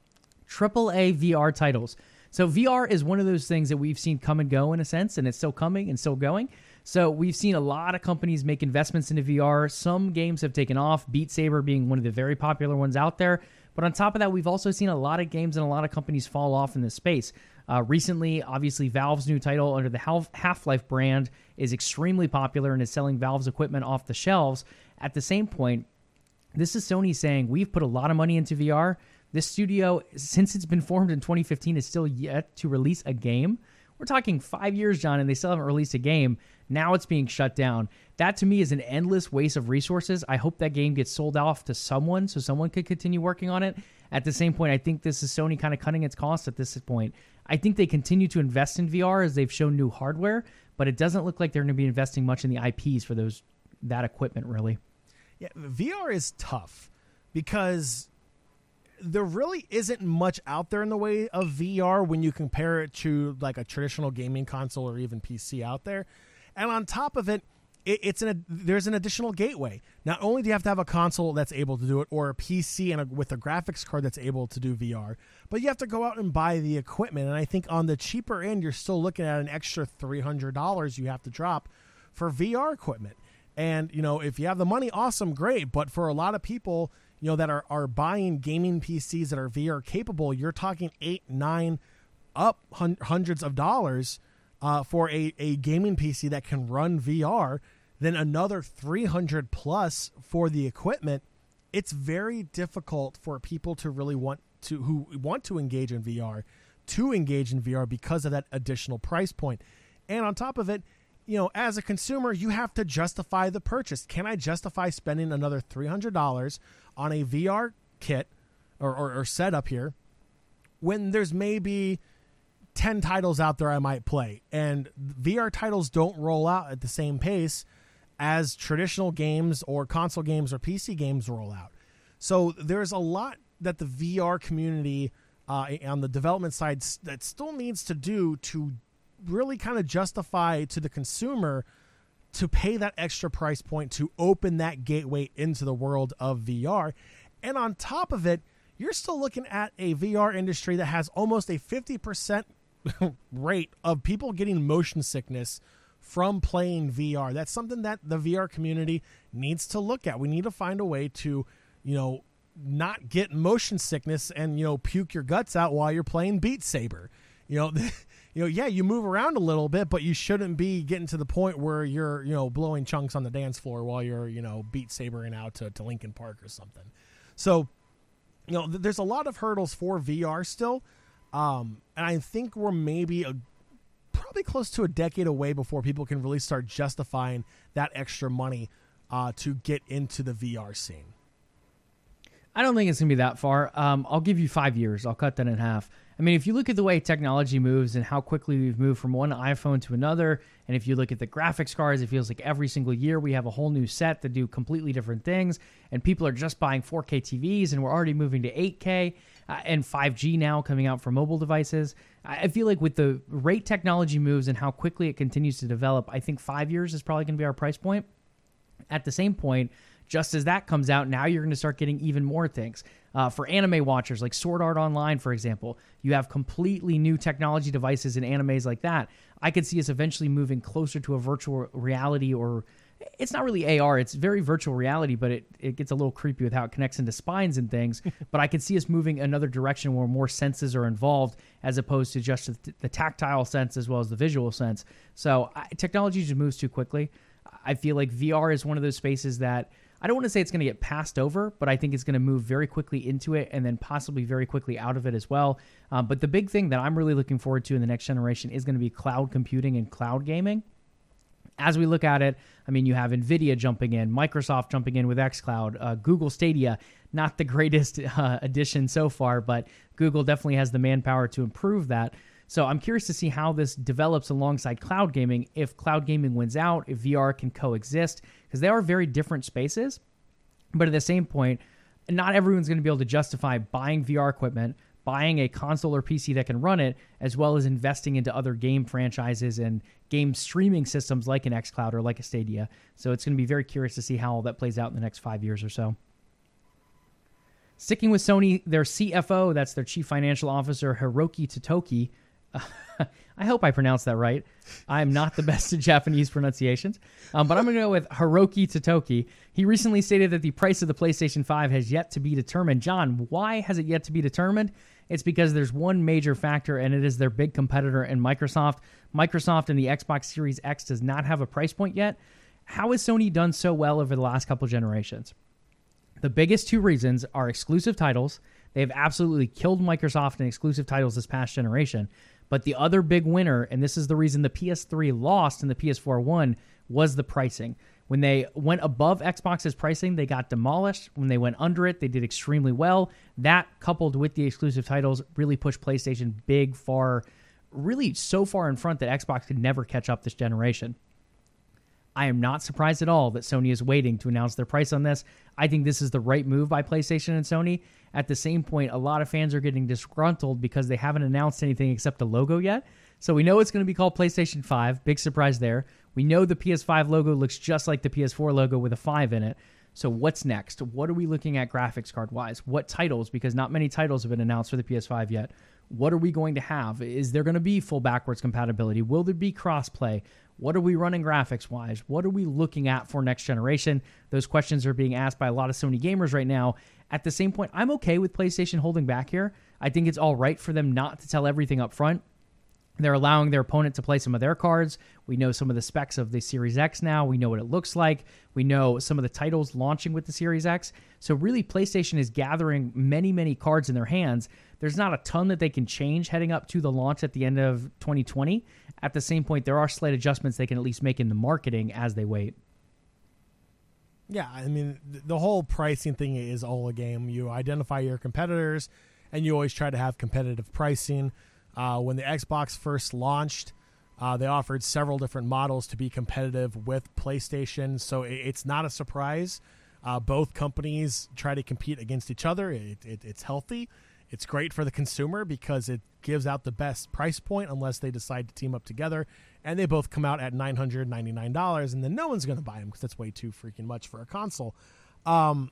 triple A V R titles. So V R is one of those things that we've seen come and go in a sense, and it's still coming and still going. So we've seen a lot of companies make investments into V R. Some games have taken off, Beat Saber being one of the very popular ones out there. But on top of that, we've also seen a lot of games and a lot of companies fall off in this space. Uh, recently, obviously, Valve's new title under the Half-Life brand is extremely popular and is selling Valve's equipment off the shelves. At the same point, this is Sony saying, we've put a lot of money into V R. This studio, since it's been formed in twenty fifteen, is still yet to release a game. We're talking five years, John, and they still haven't released a game. Now it's being shut down. That, to me, is an endless waste of resources. I hope that game gets sold off to someone so someone could continue working on it. At the same point, I think this is Sony kind of cutting its costs at this point. I think they continue to invest in V R as they've shown new hardware, but it doesn't look like they're going to be investing much in the I Ps for those that equipment, really. Yeah, V R is tough because there really isn't much out there in the way of V R when you compare it to like a traditional gaming console or even P C out there. And on top of it, it it's an there's an additional gateway. Not only do you have to have a console that's able to do it, or a P C and a, with a graphics card that's able to do V R, but you have to go out and buy the equipment. And I think on the cheaper end, you're still looking at an extra three hundred dollars you have to drop for V R equipment. And, you know, if you have the money, awesome, great. But for a lot of people, you know, that are, are buying gaming P Cs that are V R capable, you're talking eight, nine, up hun- hundreds of dollars uh, for a, a gaming P C that can run V R, then another three hundred plus for the equipment. It's very difficult for people to really want to, who want to engage in V R, to engage in V R because of that additional price point. And on top of it, you know, as a consumer, you have to justify the purchase. Can I justify spending another three hundred dollars on a V R kit or, or, or setup here when there's maybe ten titles out there I might play? And V R titles don't roll out at the same pace as traditional games or console games or P C games roll out. So there's a lot that the V R community uh, on the development side that still needs to do to really kind of justify to the consumer to pay that extra price point to open that gateway into the world of V R. And on top of it, you're still looking at a V R industry that has almost a fifty percent rate of people getting motion sickness from playing V R. That's something that the V R community needs to look at. We need to find a way to, you know, not get motion sickness and, you know, puke your guts out while you're playing Beat Saber. You know, you know, yeah, you move around a little bit, but you shouldn't be getting to the point where you're, you know, blowing chunks on the dance floor while you're, you know, Beat Sabering out to, to Linkin Park or something. So, you know, th- there's a lot of hurdles for V R still. Um, and I think we're maybe a, probably close to a decade away before people can really start justifying that extra money uh, to get into the V R scene. I don't think it's going to be that far. Um, I'll give you five years. I'll cut that in half. I mean, if you look at the way technology moves and how quickly we've moved from one iPhone to another, and if you look at the graphics cards, it feels like every single year we have a whole new set that do completely different things, and people are just buying four K T Vs, and we're already moving to eight K, uh, and five G now coming out for mobile devices. I feel like with the rate technology moves and how quickly it continues to develop, I think five years is probably going to be our price point. At the same point, just as that comes out, now you're going to start getting even more things. Uh, for anime watchers, like Sword Art Online, for example, you have completely new technology devices in animes like that. I could see us eventually moving closer to a virtual reality, or it's not really A R, it's very virtual reality, but it, it gets a little creepy with how it connects into spines and things. But I could see us moving another direction where more senses are involved as opposed to just the, the tactile sense as well as the visual sense. So I, technology just moves too quickly. I feel like V R is one of those spaces that I don't want to say it's going to get passed over, but I think it's going to move very quickly into it and then possibly very quickly out of it as well. Um, but the big thing that I'm really looking forward to in the next generation is going to be cloud computing and cloud gaming. As we look at it, I mean, you have NVIDIA jumping in, Microsoft jumping in with xCloud, uh, Google Stadia, not the greatest uh, addition so far, but Google definitely has the manpower to improve that. So I'm curious to see how this develops alongside cloud gaming, if cloud gaming wins out, if V R can coexist, because they are very different spaces. But at the same point, not everyone's going to be able to justify buying V R equipment, buying a console or P C that can run it, as well as investing into other game franchises and game streaming systems like an xCloud or like a Stadia. So it's going to be very curious to see how all that plays out in the next five years or so. Sticking with Sony, their C F O, that's their Chief Financial Officer, Hiroki Totoki. I hope I pronounced that right. I'm not the best at Japanese pronunciations, um, but I'm going to go with Hiroki Totoki. He recently stated that the price of the PlayStation five has yet to be determined. John, why has it yet to be determined? It's because there's one major factor, and it is their big competitor in Microsoft. Microsoft and the Xbox Series X does not have a price point yet. How has Sony done so well over the last couple generations? The biggest two reasons are exclusive titles. They have absolutely killed Microsoft in exclusive titles this past generation. But the other big winner, and this is the reason the P S three lost and the P S four won, was the pricing. When they went above Xbox's pricing, they got demolished. When they went under it, they did extremely well. That, coupled with the exclusive titles, really pushed PlayStation big, far, really so far in front that Xbox could never catch up this generation. I am not surprised at all that Sony is waiting to announce their price on this. I think this is the right move by PlayStation and Sony. At the same point, a lot of fans are getting disgruntled because they haven't announced anything except a logo yet. So we know it's going to be called PlayStation five. Big surprise there. We know the P S five logo looks just like the P S four logo with a five in it. So what's next? What are we looking at graphics card-wise? What titles? Because not many titles have been announced for the P S five yet. What are we going to have? Is there going to be full backwards compatibility? Will there be crossplay? What are we running graphics-wise? What are we looking at for next generation? Those questions are being asked by a lot of Sony gamers right now. At the same point, I'm okay with PlayStation holding back here. I think it's all right for them not to tell everything up front. They're allowing their opponent to play some of their cards. We know some of the specs of the Series X now. We know what it looks like. We know some of the titles launching with the Series X. So really, PlayStation is gathering many, many cards in their hands. There's not a ton that they can change heading up to the launch at the end of twenty twenty. At the same point, there are slight adjustments they can at least make in the marketing as they wait. Yeah, I mean, the whole pricing thing is all a game. You identify your competitors, and you always try to have competitive pricing. Uh, when the Xbox first launched, uh, they offered several different models to be competitive with PlayStation, so it, it's not a surprise. Uh, both companies try to compete against each other. It, it, it's healthy. It's great for the consumer because it gives out the best price point unless they decide to team up together, and they both come out at nine hundred ninety-nine dollars, and then no one's going to buy them because that's way too freaking much for a console. Um,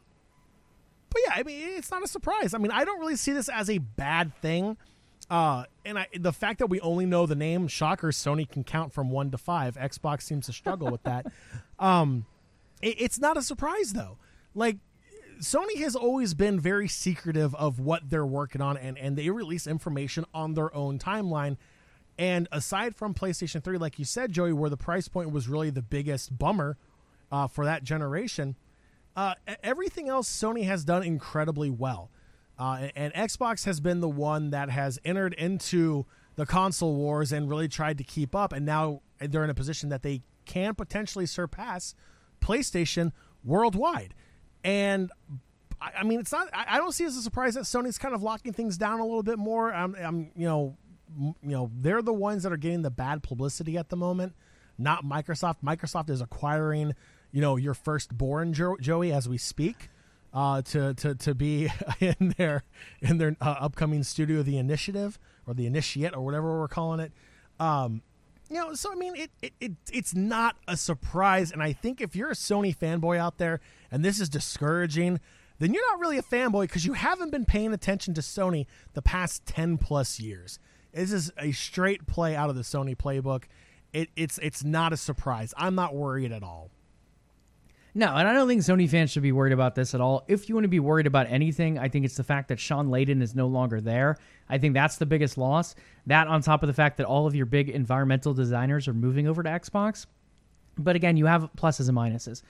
but yeah, I mean, it's not a surprise. I mean, I don't really see this as a bad thing. Uh, and I, the fact that we only know the name, shocker, Sony can count from one to five. Xbox seems to struggle with that. Um, it, it's not a surprise, though. Like, Sony has always been very secretive of what they're working on, and, and they release information on their own timeline. And aside from PlayStation three, like you said, Joey, where the price point was really the biggest bummer uh, for that generation, uh, everything else Sony has done incredibly well. Uh, and, and Xbox has been the one that has entered into the console wars and really tried to keep up. And now they're in a position that they can potentially surpass PlayStation worldwide. And I, I mean, it's not. I, I don't see it as a surprise that Sony's kind of locking things down a little bit more. I'm, I'm, you know, m- you know, they're the ones that are getting the bad publicity at the moment, not Microsoft. Microsoft is acquiring, you know, your firstborn, jo- Joey, as we speak. Uh, to, to to be in their in their uh, upcoming studio, The Initiative or The Initiate or whatever we're calling it, um, you know. So I mean, it, it it it's not a surprise, and I think if you're a Sony fanboy out there and this is discouraging, then you're not really a fanboy because you haven't been paying attention to Sony the past ten plus years. This is a straight play out of the Sony playbook. It it's it's not a surprise. I'm not worried at all. No, and I don't think Sony fans should be worried about this at all. If you want to be worried about anything, I think it's the fact that Sean Layden is no longer there. I think that's the biggest loss. That on top of the fact that all of your big environmental designers are moving over to Xbox. But again, you have pluses and minuses.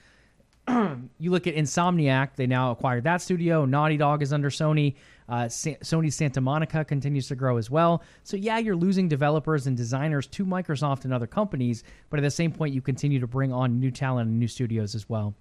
You look at Insomniac, they now acquired that studio. Naughty Dog is under Sony. Uh, Sa- Sony's Santa Monica continues to grow as well. So yeah, you're losing developers and designers to Microsoft and other companies, but at the same point, you continue to bring on new talent and new studios as well.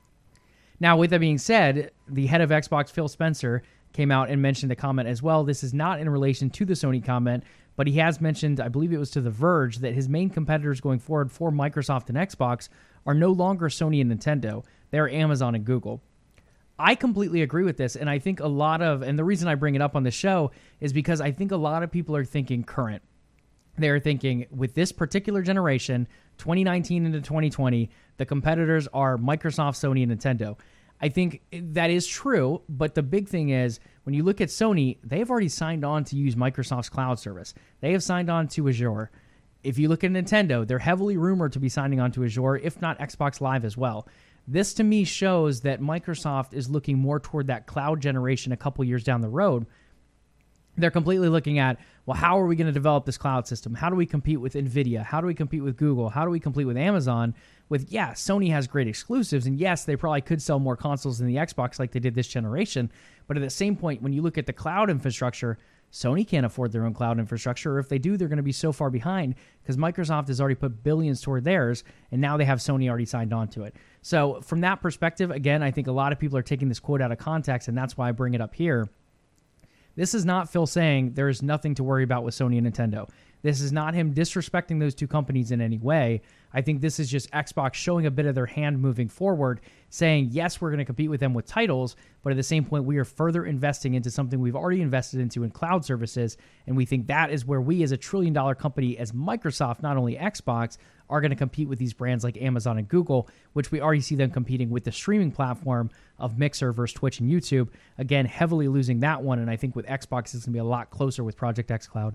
Now, with that being said, the head of Xbox, Phil Spencer, came out and mentioned a comment as well. This is not in relation to the Sony comment, but he has mentioned, I believe it was to The Verge, that his main competitors going forward for Microsoft and Xbox are no longer Sony and Nintendo. They're Amazon and Google. I completely agree with this, and I think a lot of, and the reason I bring it up on the show is because I think a lot of people are thinking current. They're thinking with this particular generation, twenty nineteen into twenty twenty, the competitors are Microsoft, Sony, and Nintendo. I think that is true, but the big thing is when you look at Sony, they've already signed on to use Microsoft's cloud service. They have signed on to Azure. If you look at Nintendo, they're heavily rumored to be signing on to Azure, if not Xbox Live as well. This to me shows that Microsoft is looking more toward that cloud generation a couple years down the road. They're completely looking at, well, how are we going to develop this cloud system? How do we compete with NVIDIA? How do we compete with Google? How do we compete with Amazon? With, yeah, Sony has great exclusives, and yes, they probably could sell more consoles than the Xbox like they did this generation, but at the same point, when you look at the cloud infrastructure, Sony can't afford their own cloud infrastructure, or if they do, they're going to be so far behind because Microsoft has already put billions toward theirs, and now they have Sony already signed on to it. So from that perspective, again, I think a lot of people are taking this quote out of context, and that's why I bring it up here. This is not Phil saying there is nothing to worry about with Sony and Nintendo. This is not him disrespecting those two companies in any way. I think this is just Xbox showing a bit of their hand moving forward, saying, yes, we're going to compete with them with titles, but at the same point, we are further investing into something we've already invested into in cloud services, and we think that is where we as a trillion-dollar company, as Microsoft, not only Xbox, are going to compete with these brands like Amazon and Google, which we already see them competing with the streaming platform of Mixer versus Twitch and YouTube. Again, heavily losing that one, and I think with Xbox, it's going to be a lot closer with Project X Cloud.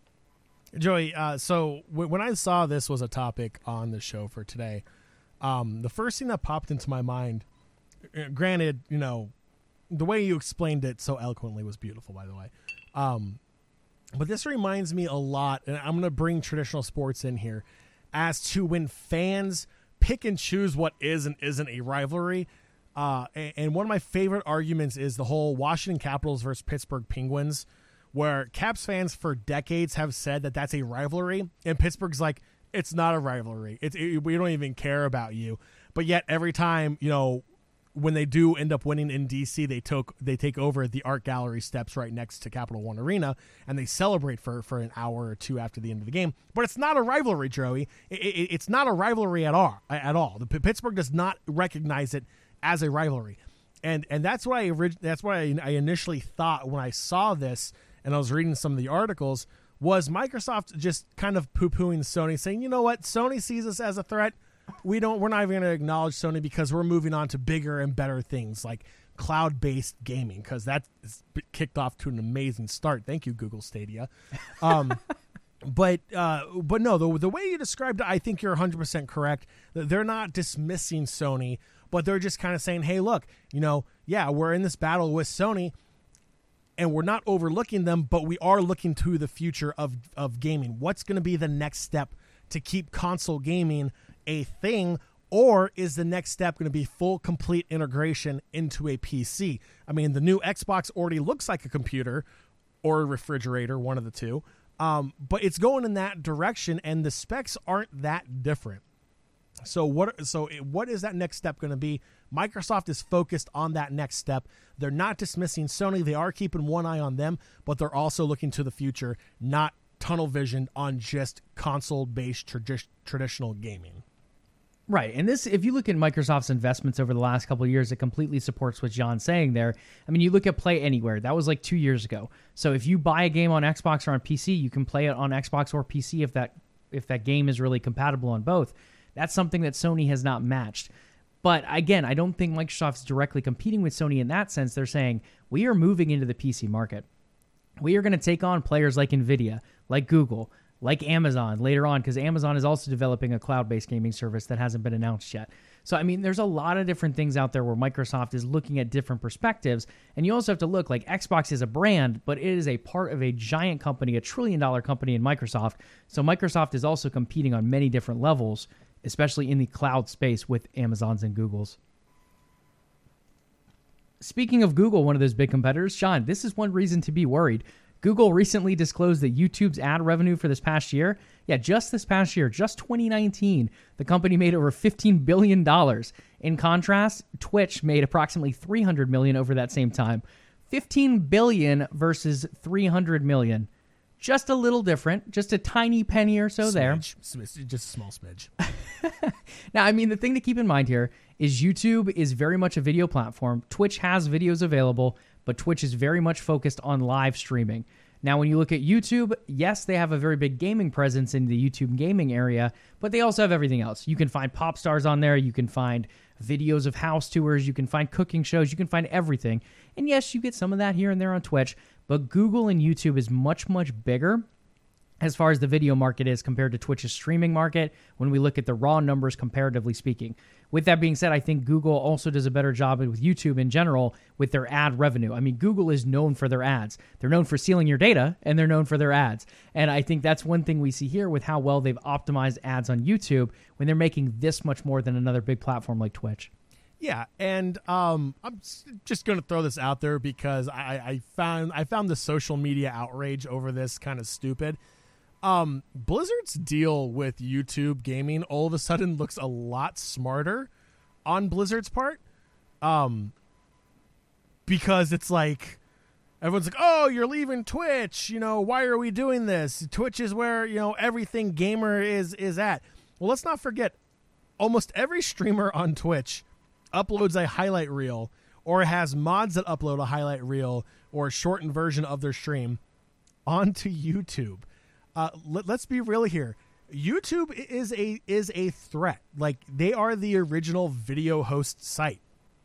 Joey, uh, so w- when I saw this was a topic on the show for today, um, the first thing that popped into my mind, uh, granted, you know, the way you explained it so eloquently was beautiful, by the way. Um, but this reminds me a lot, and I'm going to bring traditional sports in here, as to when fans pick and choose what is and isn't a rivalry. Uh, and, and one of my favorite arguments is the whole Washington Capitals versus Pittsburgh Penguins, where Caps fans for decades have said that that's a rivalry, and Pittsburgh's like, it's not a rivalry. It's it, we don't even care about you. But yet every time, you know, when they do end up winning in D C, they took they take over the art gallery steps right next to Capital One Arena, and they celebrate for, for an hour or two after the end of the game. But it's not a rivalry, Joey. It, it, it's not a rivalry at all. At all, the Pittsburgh does not recognize it as a rivalry, and and that's what I that's what I, I initially thought when I saw this. And I was reading some of the articles, was Microsoft just kind of poo-pooing Sony, saying, you know what, Sony sees us as a threat. We don't, we're not even going to acknowledge Sony because we're moving on to bigger and better things like cloud-based gaming, because that's kicked off to an amazing start. Thank you, Google Stadia. Um, but uh, but no, the, the way you described it, I think you're one hundred percent correct. They're not dismissing Sony, but they're just kind of saying, hey, look, you know, yeah, we're in this battle with Sony, and we're not overlooking them, but we are looking to the future of, of gaming. What's going to be the next step to keep console gaming a thing, or is the next step going to be full, complete integration into a P C? I mean, the new Xbox already looks like a computer or a refrigerator, one of the two, um, but it's going in that direction, and the specs aren't that different. So what? So what is that next step going to be? Microsoft is focused on that next step. They're not dismissing Sony. They are keeping one eye on them, but they're also looking to the future, not tunnel vision on just console-based tradi- traditional gaming. Right, and this, if you look at Microsoft's investments over the last couple of years, it completely supports what John's saying there. I mean, you look at Play Anywhere. That was like two years ago. So if you buy a game on Xbox or on P C, you can play it on Xbox or P C if that if that game is really compatible on both. That's something that Sony has not matched. But again, I don't think Microsoft's directly competing with Sony in that sense. They're saying, we are moving into the P C market. We are going to take on players like NVIDIA, like Google, like Amazon later on, because Amazon is also developing a cloud-based gaming service that hasn't been announced yet. So, I mean, there's a lot of different things out there where Microsoft is looking at different perspectives. And you also have to look, like Xbox is a brand, but it is a part of a giant company, a trillion-dollar company in Microsoft. So Microsoft is also competing on many different levels, especially in the cloud space with Amazon's and Google's. Speaking of Google, one of those big competitors, John, this is one reason to be worried. Google recently disclosed that YouTube's ad revenue for this past year, yeah, just this past year, just twenty nineteen, the company made over fifteen billion dollars. In contrast, Twitch made approximately three hundred million dollars over that same time. fifteen billion dollars versus three hundred million dollars. Just a little different, just a tiny penny or so smidge, there. Smidge, just a small smidge. Now, I mean, the thing to keep in mind here is YouTube is very much a video platform. Twitch has videos available, but Twitch is very much focused on live streaming. Now, when you look at YouTube, yes, they have a very big gaming presence in the YouTube gaming area, but they also have everything else. You can find pop stars on there. You can find videos of house tours. You can find cooking shows. You can find everything. And yes, you get some of that here and there on Twitch, but Google and YouTube is much, much bigger as far as the video market is compared to Twitch's streaming market when we look at the raw numbers comparatively speaking. With that being said, I think Google also does a better job with YouTube in general with their ad revenue. I mean, Google is known for their ads. They're known for stealing your data, and they're known for their ads. And I think that's one thing we see here with how well they've optimized ads on YouTube when they're making this much more than another big platform like Twitch. Yeah, and um, I'm just going to throw this out there because I, I found I found the social media outrage over this kind of stupid. Um, Blizzard's deal with YouTube gaming all of a sudden looks a lot smarter on Blizzard's part. Um, because it's like, everyone's like, oh, you're leaving Twitch. You know, why are we doing this? Twitch is where, you know, everything gamer is, is at. Well, let's not forget, almost every streamer on Twitch uploads a highlight reel or has mods that upload a highlight reel or a shortened version of their stream onto YouTube. Uh, let, let's be real here. YouTube is a is a threat. Like, they are the original video host site,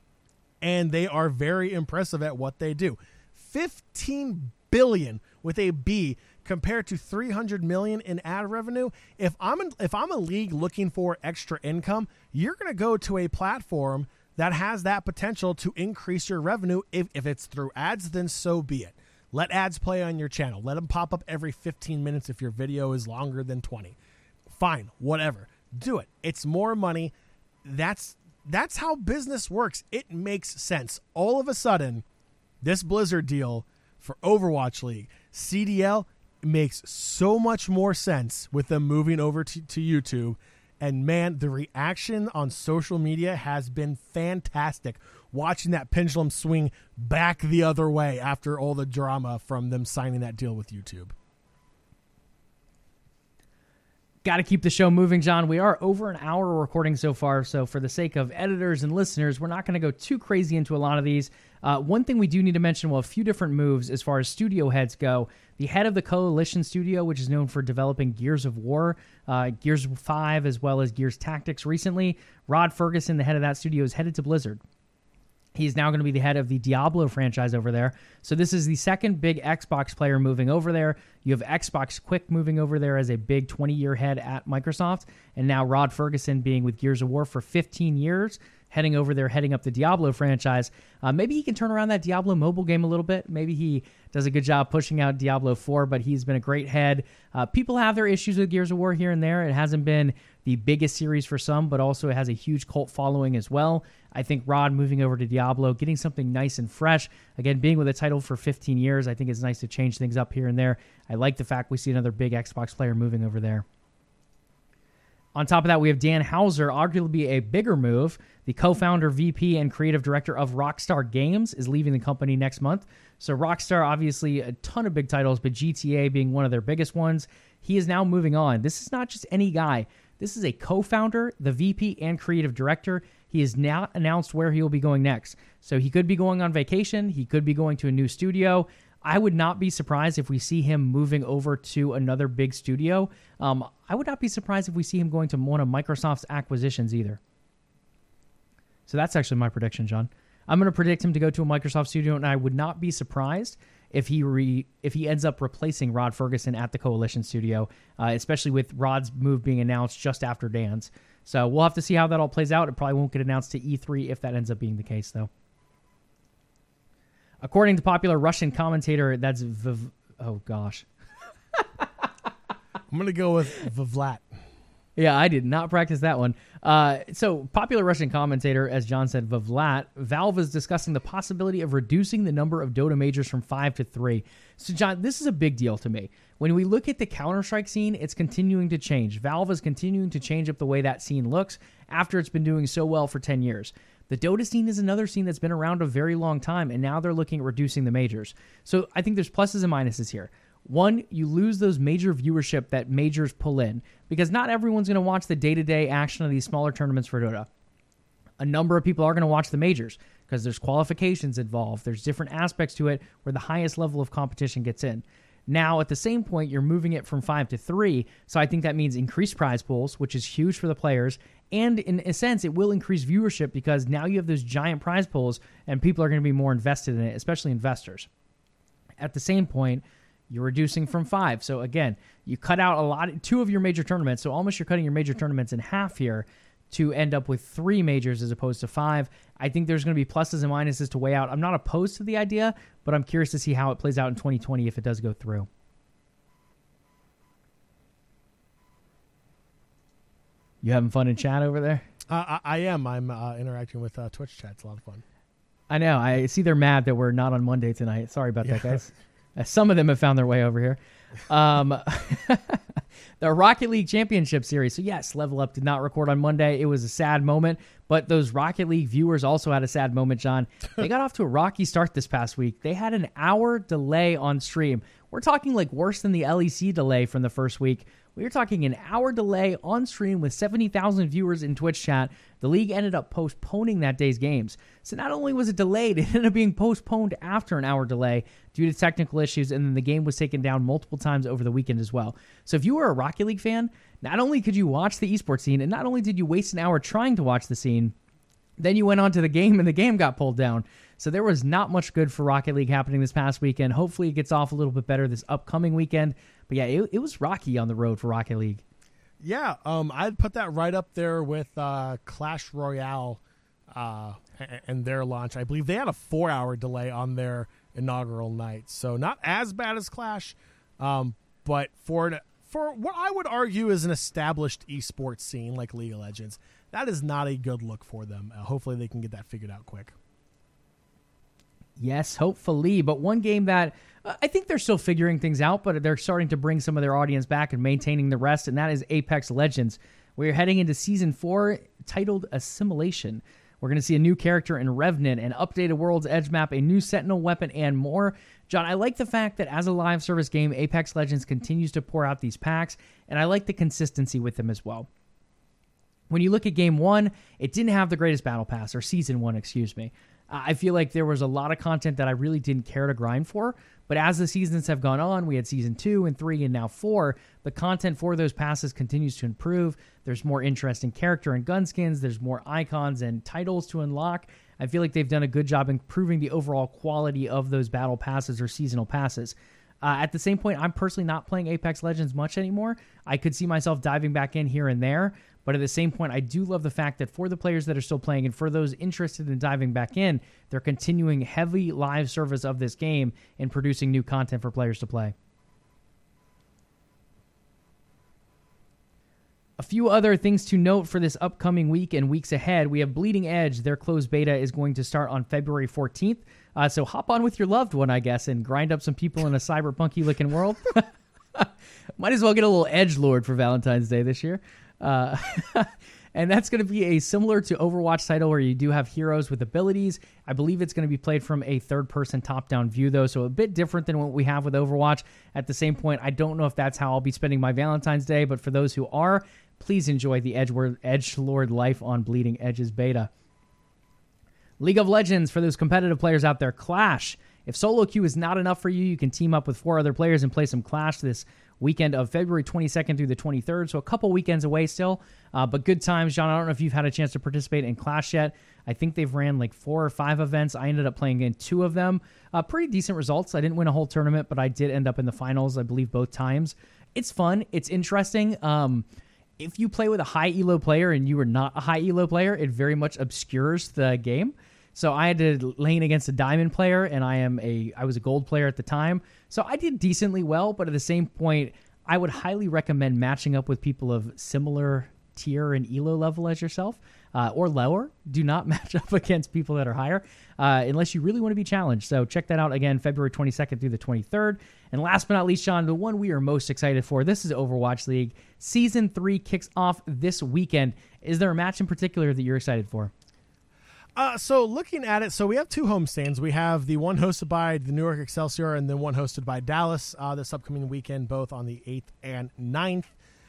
and they are very impressive at what they do. fifteen billion with a B compared to three hundred million in ad revenue. If I'm in, if I'm a league looking for extra income, you're going to go to a platform that has that potential to increase your revenue. If if it's through ads, then so be it. Let ads play on your channel. Let them pop up every fifteen minutes if your video is longer than twenty. Fine, whatever. Do it. It's more money. That's that's how business works. It makes sense. All of a sudden, this Blizzard deal for Overwatch League, C D L, makes so much more sense with them moving over to, to YouTube. And man, the reaction on social media has been fantastic. Watching that pendulum swing back the other way after all the drama from them signing that deal with YouTube. Got to keep the show moving, John. We are over an hour recording so far, so for the sake of editors and listeners, we're not going to go too crazy into a lot of these. Uh, one thing we do need to mention, well, a few different moves as far as studio heads go. The head of the Coalition Studio, which is known for developing Gears of War, uh, Gears five, as well as Gears Tactics recently, Rod Ferguson, the head of that studio, is headed to Blizzard. He's now going to be the head of the Diablo franchise over there. So this is the second big Xbox player moving over there. You have Xbox Quick moving over there as a big twenty-year head at Microsoft. And now Rod Ferguson being with Gears of War for fifteen years, heading over there, heading up the Diablo franchise. Uh, maybe he can turn around that Diablo mobile game a little bit. Maybe he does a good job pushing out Diablo four, but he's been a great head. Uh, people have their issues with Gears of War here and there. It hasn't been the biggest series for some, but also it has a huge cult following as well. I think Rod moving over to Diablo, getting something nice and fresh. Again, being with a title for fifteen years, I think it's nice to change things up here and there. I like the fact we see another big Xbox player moving over there. On top of that, we have Dan Houser, arguably a bigger move. The co-founder, V P, and creative director of Rockstar Games is leaving the company next month. So Rockstar, obviously a ton of big titles, but G T A being one of their biggest ones. He is now moving on. This is not just any guy. This is a co-founder, the V P, and creative director. He has now announced where he will be going next. So he could be going on vacation. He could be going to a new studio. I would not be surprised if we see him moving over to another big studio. Um, I would not be surprised if we see him going to one of Microsoft's acquisitions either. So that's actually my prediction, John. I'm going to predict him to go to a Microsoft studio, and I would not be surprised if he re, if he ends up replacing Rod Ferguson at the Coalition studio, uh, especially with Rod's move being announced just after Dan's. So we'll have to see how that all plays out. It probably won't get announced to E three if that ends up being the case, though. According to popular Russian commentator, that's Viv... Oh, gosh. I'm going to go with Vivlat. Yeah, I did not practice that one. Uh, so, popular Russian commentator, as John said, Vivlat, Valve is discussing the possibility of reducing the number of Dota majors from five to three. So, John, this is a big deal to me. When we look at the Counter-Strike scene, it's continuing to change. Valve is continuing to change up the way that scene looks after it's been doing so well for ten years. The Dota scene is another scene that's been around a very long time, and now they're looking at reducing the majors. So I think there's pluses and minuses here. One, you lose those major viewership that majors pull in, because not everyone's going to watch the day-to-day action of these smaller tournaments for Dota. a number of people are going to watch the majors because there's qualifications involved. There's different aspects to it where the highest level of competition gets in. Now, at the same point, you're moving it from five to three, so I think that means increased prize pools, which is huge for the players, and in a sense, it will increase viewership because now you have those giant prize pools, and people are going to be more invested in it, especially investors. At the same point, you're reducing from five, so again, you cut out a lot, two of your major tournaments, so almost you're cutting your major tournaments in half here to end up with three majors as opposed to five. I think there's going to be pluses and minuses to weigh out. I'm not opposed to the idea, but I'm curious to see how it plays out in twenty twenty if it does go through. You having fun in chat over there? Uh, I, I am. I'm uh, interacting with uh, Twitch chat. It's a lot of fun. I know. I see they're mad that we're not on Monday tonight. Sorry about Yeah. that, guys. Uh, some of them have found their way over here. Um, the Rocket League Championship Series. So, yes, Level Up did not record on Monday. It was a sad moment, but those Rocket League viewers also had a sad moment, John. They got off to a rocky start this past week. They had an hour delay on stream. We're talking like worse than the L E C delay from the first week. We were talking an hour delay on stream with seventy thousand viewers in Twitch chat. The league ended up postponing that day's games. So not only was it delayed, it ended up being postponed after an hour delay due to technical issues, and then the game was taken down multiple times over the weekend as well. So if you were a Rocket League fan, not only could you watch the esports scene, and not only did you waste an hour trying to watch the scene, then you went on to the game and the game got pulled down. So there was not much good for Rocket League happening this past weekend. Hopefully it gets off a little bit better this upcoming weekend. But yeah, it, it was rocky on the road for Rocket League. Yeah, um, I'd put that right up there with uh, Clash Royale uh, and their launch. I believe they had a four-hour delay on their inaugural night. So not as bad as Clash, um, but for for what I would argue is an established esports scene like League of Legends, that is not a good look for them. Uh, hopefully they can get that figured out quick. Yes, hopefully. But one game that uh, I think they're still figuring things out, but they're starting to bring some of their audience back and maintaining the rest, and that is Apex Legends. We're heading into Season four, titled Assimilation. We're going to see a new character in Revenant, an updated World's Edge map, a new Sentinel weapon, and more. John, I like the fact that as a live service game, Apex Legends continues to pour out these packs, and I like the consistency with them as well. When you look at Game one, it didn't have the greatest battle pass, or Season one, excuse me. I feel like there was a lot of content that I really didn't care to grind for, but as the seasons have gone on, we had Season two and three and now four, the content for those passes continues to improve. There's more interesting character and gun skins, there's more icons and titles to unlock. I feel like they've done a good job improving the overall quality of those battle passes or seasonal passes. Uh, at the same point, I'm personally not playing Apex Legends much anymore. I could see myself diving back in here and there, but at the same point, I do love the fact that for the players that are still playing and for those interested in diving back in, they're continuing heavy live service of this game and producing new content for players to play. A few other things to note for this upcoming week and weeks ahead. We have Bleeding Edge. Their closed beta is going to start on February fourteenth. Uh, so hop on with your loved one, I guess, and grind up some people in a cyberpunky-looking world. Might as well get a little edgelord for Valentine's Day this year. Uh, and that's going to be a similar to Overwatch title where you do have heroes with abilities. I believe it's going to be played from a third-person top-down view, though, so a bit different than what we have with Overwatch. At the same point, I don't know if that's how I'll be spending my Valentine's Day, but for those who are, please enjoy the Edgelord, Edgelord life on Bleeding Edge's beta. League of Legends, for those competitive players out there, Clash. If solo queue is not enough for you, you can team up with four other players and play some Clash this weekend of February twenty-second through the twenty-third, so a couple weekends away still, uh, but good times. John, I don't know if you've had a chance to participate in Clash yet. I think they've ran like four or five events. I ended up playing in two of them. Uh, pretty decent results. I didn't win a whole tournament, but I did end up in the finals, I believe, both times. It's fun. It's interesting. Um, if you play with a high elo player and you are not a high elo player, it very much obscures the game. So I had to lane against a diamond player, and I am a I was a gold player at the time. So I did decently well, but at the same point, I would highly recommend matching up with people of similar tier and elo level as yourself, uh, or lower. Do not match up against people that are higher, uh, unless you really want to be challenged. So check that out again, February twenty-second through the twenty-third. And last but not least, John, the one we are most excited for, this is Overwatch League. Season three kicks off this weekend. Is there a match in particular that you're excited for? Uh, so looking at it, so we have two homestands. We have the one hosted by the New York Excelsior and then one hosted by Dallas uh, this upcoming weekend, both on the eighth and ninth.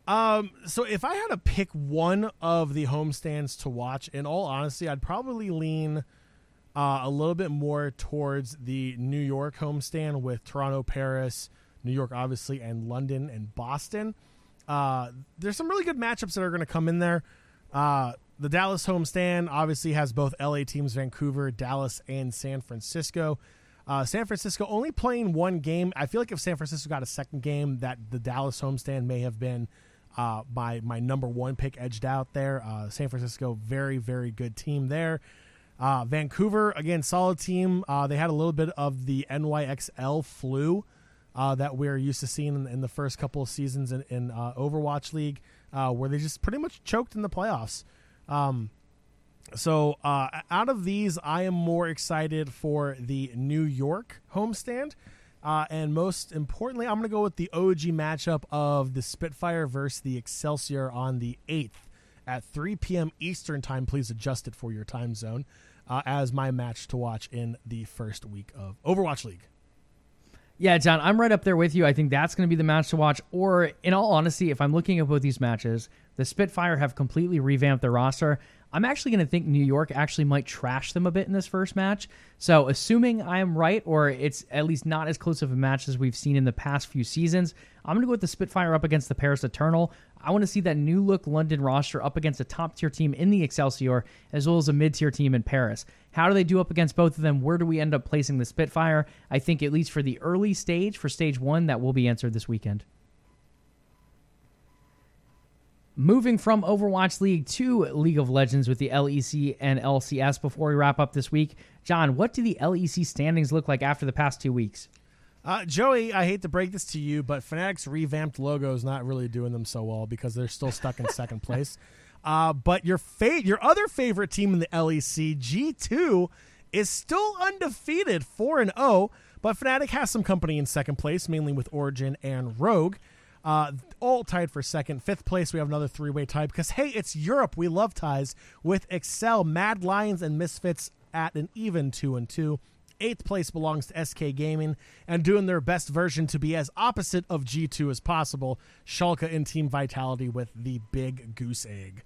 Um, so if I had to pick one of the homestands to watch, in all honesty, I'd probably lean uh, a little bit more towards the New York homestand with Toronto, Paris, New York, obviously, and London and Boston. Uh, there's some really good matchups that are going to come in there. Uh, the Dallas homestand obviously has both L A teams, Vancouver, Dallas, and San Francisco. Uh, San Francisco only playing one game. I feel like if San Francisco got a second game, that the Dallas homestand may have been uh, my my number one pick edged out there. Uh, San Francisco, very, very good team there. Uh, Vancouver, again, solid team. Uh, they had a little bit of the N Y X L flu uh, that we're used to seeing in, in the first couple of seasons in, in uh, Overwatch League, uh, where they just pretty much choked in the playoffs. Um, so uh, out of these, I am more excited for the New York homestand. Uh, and most importantly, I'm going to go with the O G matchup of the Spitfire versus the Excelsior on the eighth at three p.m. Eastern time. Please adjust it for your time zone uh, as my match to watch in the first week of Overwatch League. Yeah, John, I'm right up there with you. I think that's going to be the match to watch. Or, in all honesty, if I'm looking at both these matches, the Spitfire have completely revamped their roster. I'm actually going to think New York actually might trash them a bit in this first match. So, assuming I am right, or it's at least not as close of a match as we've seen in the past few seasons, I'm going to go with the Spitfire up against the Paris Eternal. I want to see that new-look London roster up against a top-tier team in the Excelsior, as well as a mid-tier team in Paris. How do they do up against both of them? Where do we end up placing the Spitfire? I think at least for the early stage, for stage one, that will be answered this weekend. Moving from Overwatch League to League of Legends with the L E C and L C S before we wrap up this week. John, what do the L E C standings look like after the past two weeks? Uh, Joey, I hate to break this to you, but Fnatic's revamped logo is not really doing them so well because they're still stuck in second place. Uh, but your fa- your other favorite team in the L E C, G two, is still undefeated, four and oh, but Fnatic has some company in second place, mainly with Origin and Rogue. Uh, all tied for second. Fifth place, we have another three-way tie because, hey, it's Europe. We love ties with Excel, Mad Lions, and Misfits at an even two and two. Eighth place belongs to S K Gaming and doing their best version to be as opposite of G two as possible. Schalke and Team Vitality with the big goose egg.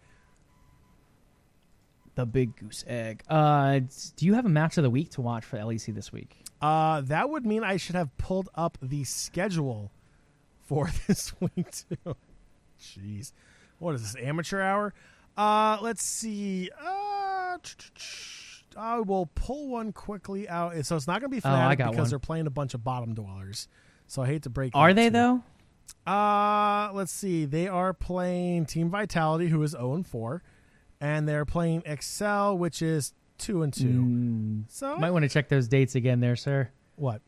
The big goose egg. Uh, do you have a match of the week to watch for L E C this week? Uh, that would mean I should have pulled up the schedule for this week too. Jeez, what is this, amateur hour? Uh, let's see. Uh, I will pull one quickly out. So it's not going to be Fnatic oh, because one. They're playing a bunch of bottom dwellers. So I hate to break. Are they too. though? Uh, let's see. They are playing Team Vitality, who is zero and four, and they're playing Excel, which is two and two. Mm. So might want to check those dates again, there, sir. What?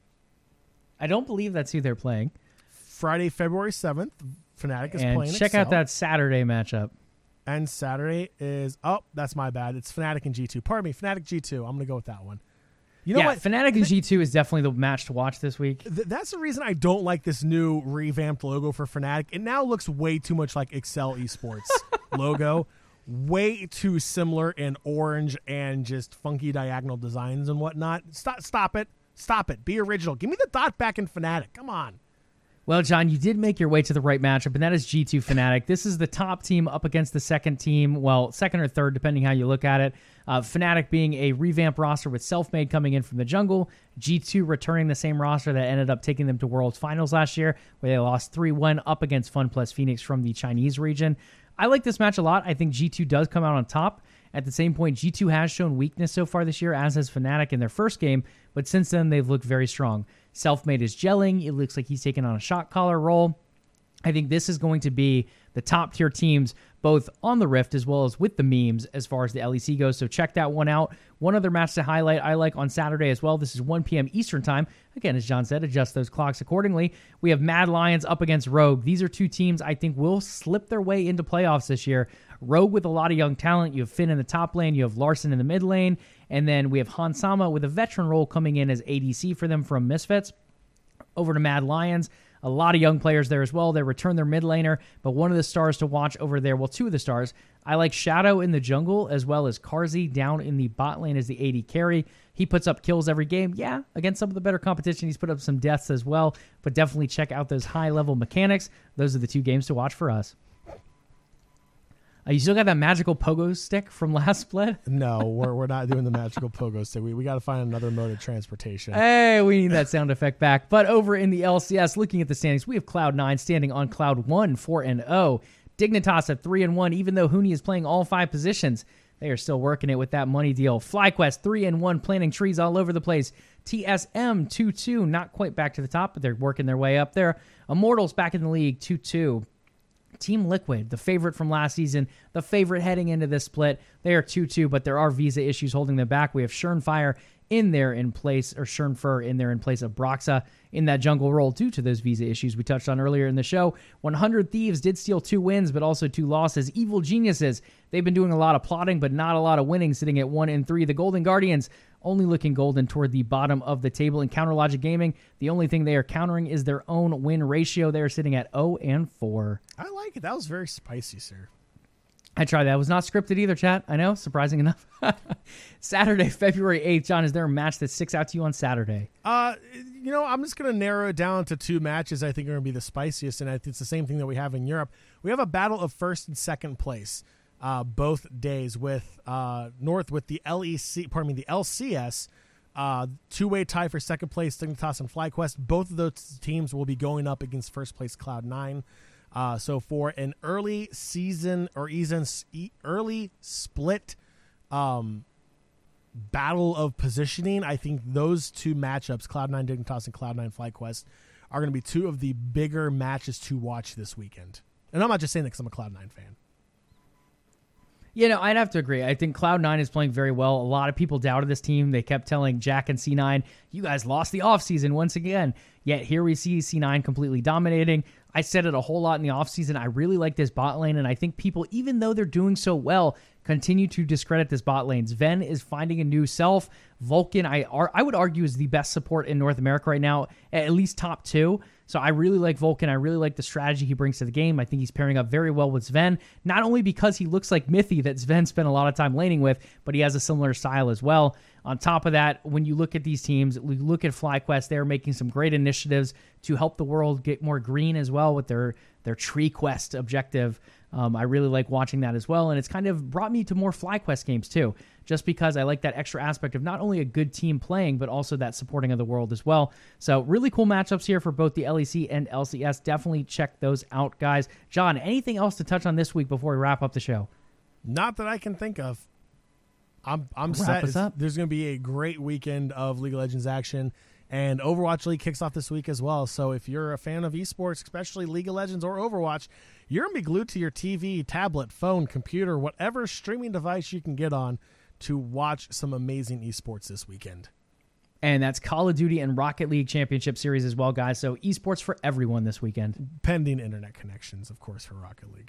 I don't believe that's who they're playing. Friday, February seventh, Fnatic is and playing check Excel. out that Saturday matchup. And Saturday is, oh, that's my bad. It's Fnatic and G two. Pardon me, Fnatic G two. I'm going to go with that one. You know yeah, what? Fnatic and G two is definitely the match to watch this week. Th- that's the reason I don't like this new revamped logo for Fnatic. It now looks way too much like Excel Esports logo. Way too similar in orange and just funky diagonal designs and whatnot. Stop, stop it. Stop it. Be original. Give me the dot back in Fnatic. Come on. Well, John, you did make your way to the right matchup, and that is G two Fnatic. This is the top team up against the second team, well, second or third, depending how you look at it. Uh, Fnatic being a revamped roster with Selfmade coming in from the jungle, G two returning the same roster that ended up taking them to Worlds Finals last year, where they lost three one up against FunPlus Phoenix from the Chinese region. I like this match a lot. I think G two does come out on top. At the same point, G two has shown weakness so far this year, as has Fnatic in their first game, but since then they've looked very strong. Selfmade is gelling. It looks like he's taking on a shot caller role. I think this is going to be the top tier teams, both on the Rift as well as with the memes as far as the L E C goes. So check that one out. One other match to highlight I like on Saturday as well. This is one p.m. Eastern time. Again, as John said, adjust those clocks accordingly. We have Mad Lions up against Rogue. These are two teams I think will slip their way into playoffs this year. Rogue with a lot of young talent. You have Finn in the top lane. You have Larson in the mid lane. And then we have Hansama with a veteran role coming in as A D C for them from Misfits. Over to Mad Lions. A lot of young players there as well. They return their mid laner, but one of the stars to watch over there, well, two of the stars, I like Shadow in the jungle as well as Karzi down in the bot lane as the A D carry. He puts up kills every game. Yeah, against some of the better competition, he's put up some deaths as well. But definitely check out those high-level mechanics. Those are the two games to watch for us. Uh, you still got that magical pogo stick from last split? No, we're we're not doing the magical pogo stick. We we got to find another mode of transportation. Hey, we need that sound effect back. But over in the L C S, looking at the standings, we have Cloud nine standing on Cloud one, four and oh. Dignitas at three and one, even though Huni is playing all five positions. They are still working it with that money deal. FlyQuest three and one, planting trees all over the place. T S M two two, not quite back to the top, but they're working their way up there. Immortals back in the league, two two. Team Liquid, the favorite from last season, the favorite heading into this split. They are two two, but there are visa issues holding them back. We have Shurnfire in there in place, or Shurnfur in there in place of Broxa in that jungle role due to those visa issues we touched on earlier in the show. one hundred Thieves did steal two wins, but also two losses. Evil Geniuses, they've been doing a lot of plotting, but not a lot of winning, sitting at one and three. The Golden Guardians, only looking golden toward the bottom of the table. In Counter Logic Gaming, the only thing they are countering is their own win ratio. They are sitting at oh and four. I like it. That was very spicy, sir. I tried that. It was not scripted either, chat. I know, surprising enough. Saturday, February eighth. John, is there a match that sticks out to you on Saturday? Uh, you know, I'm just going to narrow it down to two matches I think are going to be the spiciest, and it's the same thing that we have in Europe. We have a battle of first and second place uh, both days with uh, North with the L E C, pardon me, the L C S, uh, two-way tie for second place, Dignitas and FlyQuest. Both of those teams will be going up against first place Cloud nine. Uh, so for an early season or even early split um, battle of positioning, I think those two matchups, Cloud nine Dignitas and Cloud nine FlyQuest, are going to be two of the bigger matches to watch this weekend. And I'm not just saying that because I'm a Cloud nine fan. You know, I'd have to agree. I think Cloud nine is playing very well. A lot of people doubted this team. They kept telling Jack and C nine, you guys lost the offseason once again. Yet here we see C nine completely dominating. I said it a whole lot in the offseason. I really like this bot lane, and I think people, even though they're doing so well, continue to discredit this bot lane. Sven is finding a new self. Vulcan, I I would argue, is the best support in North America right now, at least top two. So I really like Vulcan. I really like the strategy he brings to the game. I think he's pairing up very well with Sven, not only because he looks like Mithy that Sven spent a lot of time laning with, but he has a similar style as well. On top of that, when you look at these teams, we look at FlyQuest, they're making some great initiatives to help the world get more green as well with their, their Tree Quest objective. Um, I really like watching that as well, and it's kind of brought me to more FlyQuest games too, just because I like that extra aspect of not only a good team playing, but also that supporting of the world as well. So really cool matchups here for both the L E C and L C S. Definitely check those out, guys. John, anything else to touch on this week before we wrap up the show? Not that I can think of. I'm I'm Wrap us set. up. There's going to be a great weekend of League of Legends action, and Overwatch League kicks off this week as well. So if you're a fan of esports, especially League of Legends or Overwatch, you're going to be glued to your T V, tablet, phone, computer, whatever streaming device you can get on to watch some amazing esports this weekend. And that's Call of Duty and Rocket League Championship Series as well, guys. So esports for everyone this weekend. Pending internet connections, of course, for Rocket League.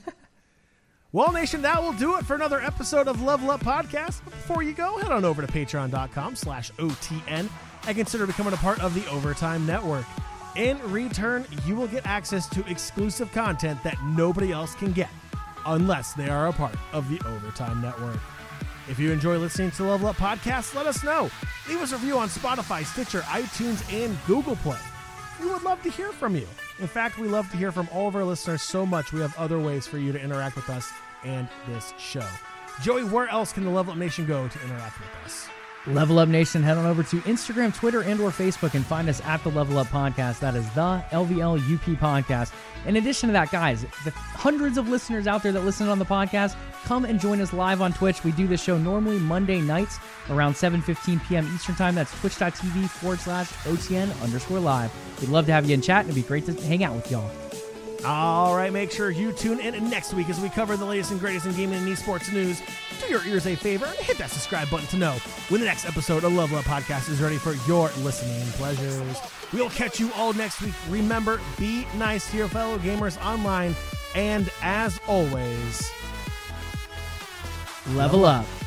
Well, Nation, that will do it for another episode of Level Up Podcast. But before you go, head on over to patreon.com slash OTN and consider becoming a part of the Overtime Network. In return, you will get access to exclusive content that nobody else can get unless they are a part of the Overtime Network. If you enjoy listening to Level Up Podcast, let us know. Leave us a review on Spotify, Stitcher, iTunes, and Google Play. We would love to hear from you. In fact, we love to hear from all of our listeners so much we have other ways for you to interact with us and this show. Joey, where else can the Level Up Nation go to interact with us? Level Up Nation, head on over to Instagram, Twitter, and or Facebook and find us at the Level Up Podcast. That is the L V L U P Podcast. In addition to that, guys, the hundreds of listeners out there that listen on the podcast, come and join us live on Twitch. We do this show normally Monday nights around seven fifteen p.m. Eastern Time. That's twitch.tv forward slash OTN underscore live. We'd love to have you in chat, and it'd be great to hang out with y'all. All right, make sure you tune in next week as we cover the latest and greatest in gaming and esports news. Do your ears a favor and hit that subscribe button to know when the next episode of Level Up Podcast is ready for your listening pleasures. We'll catch you all next week. Remember, be nice to your fellow gamers online, and as always, Level up.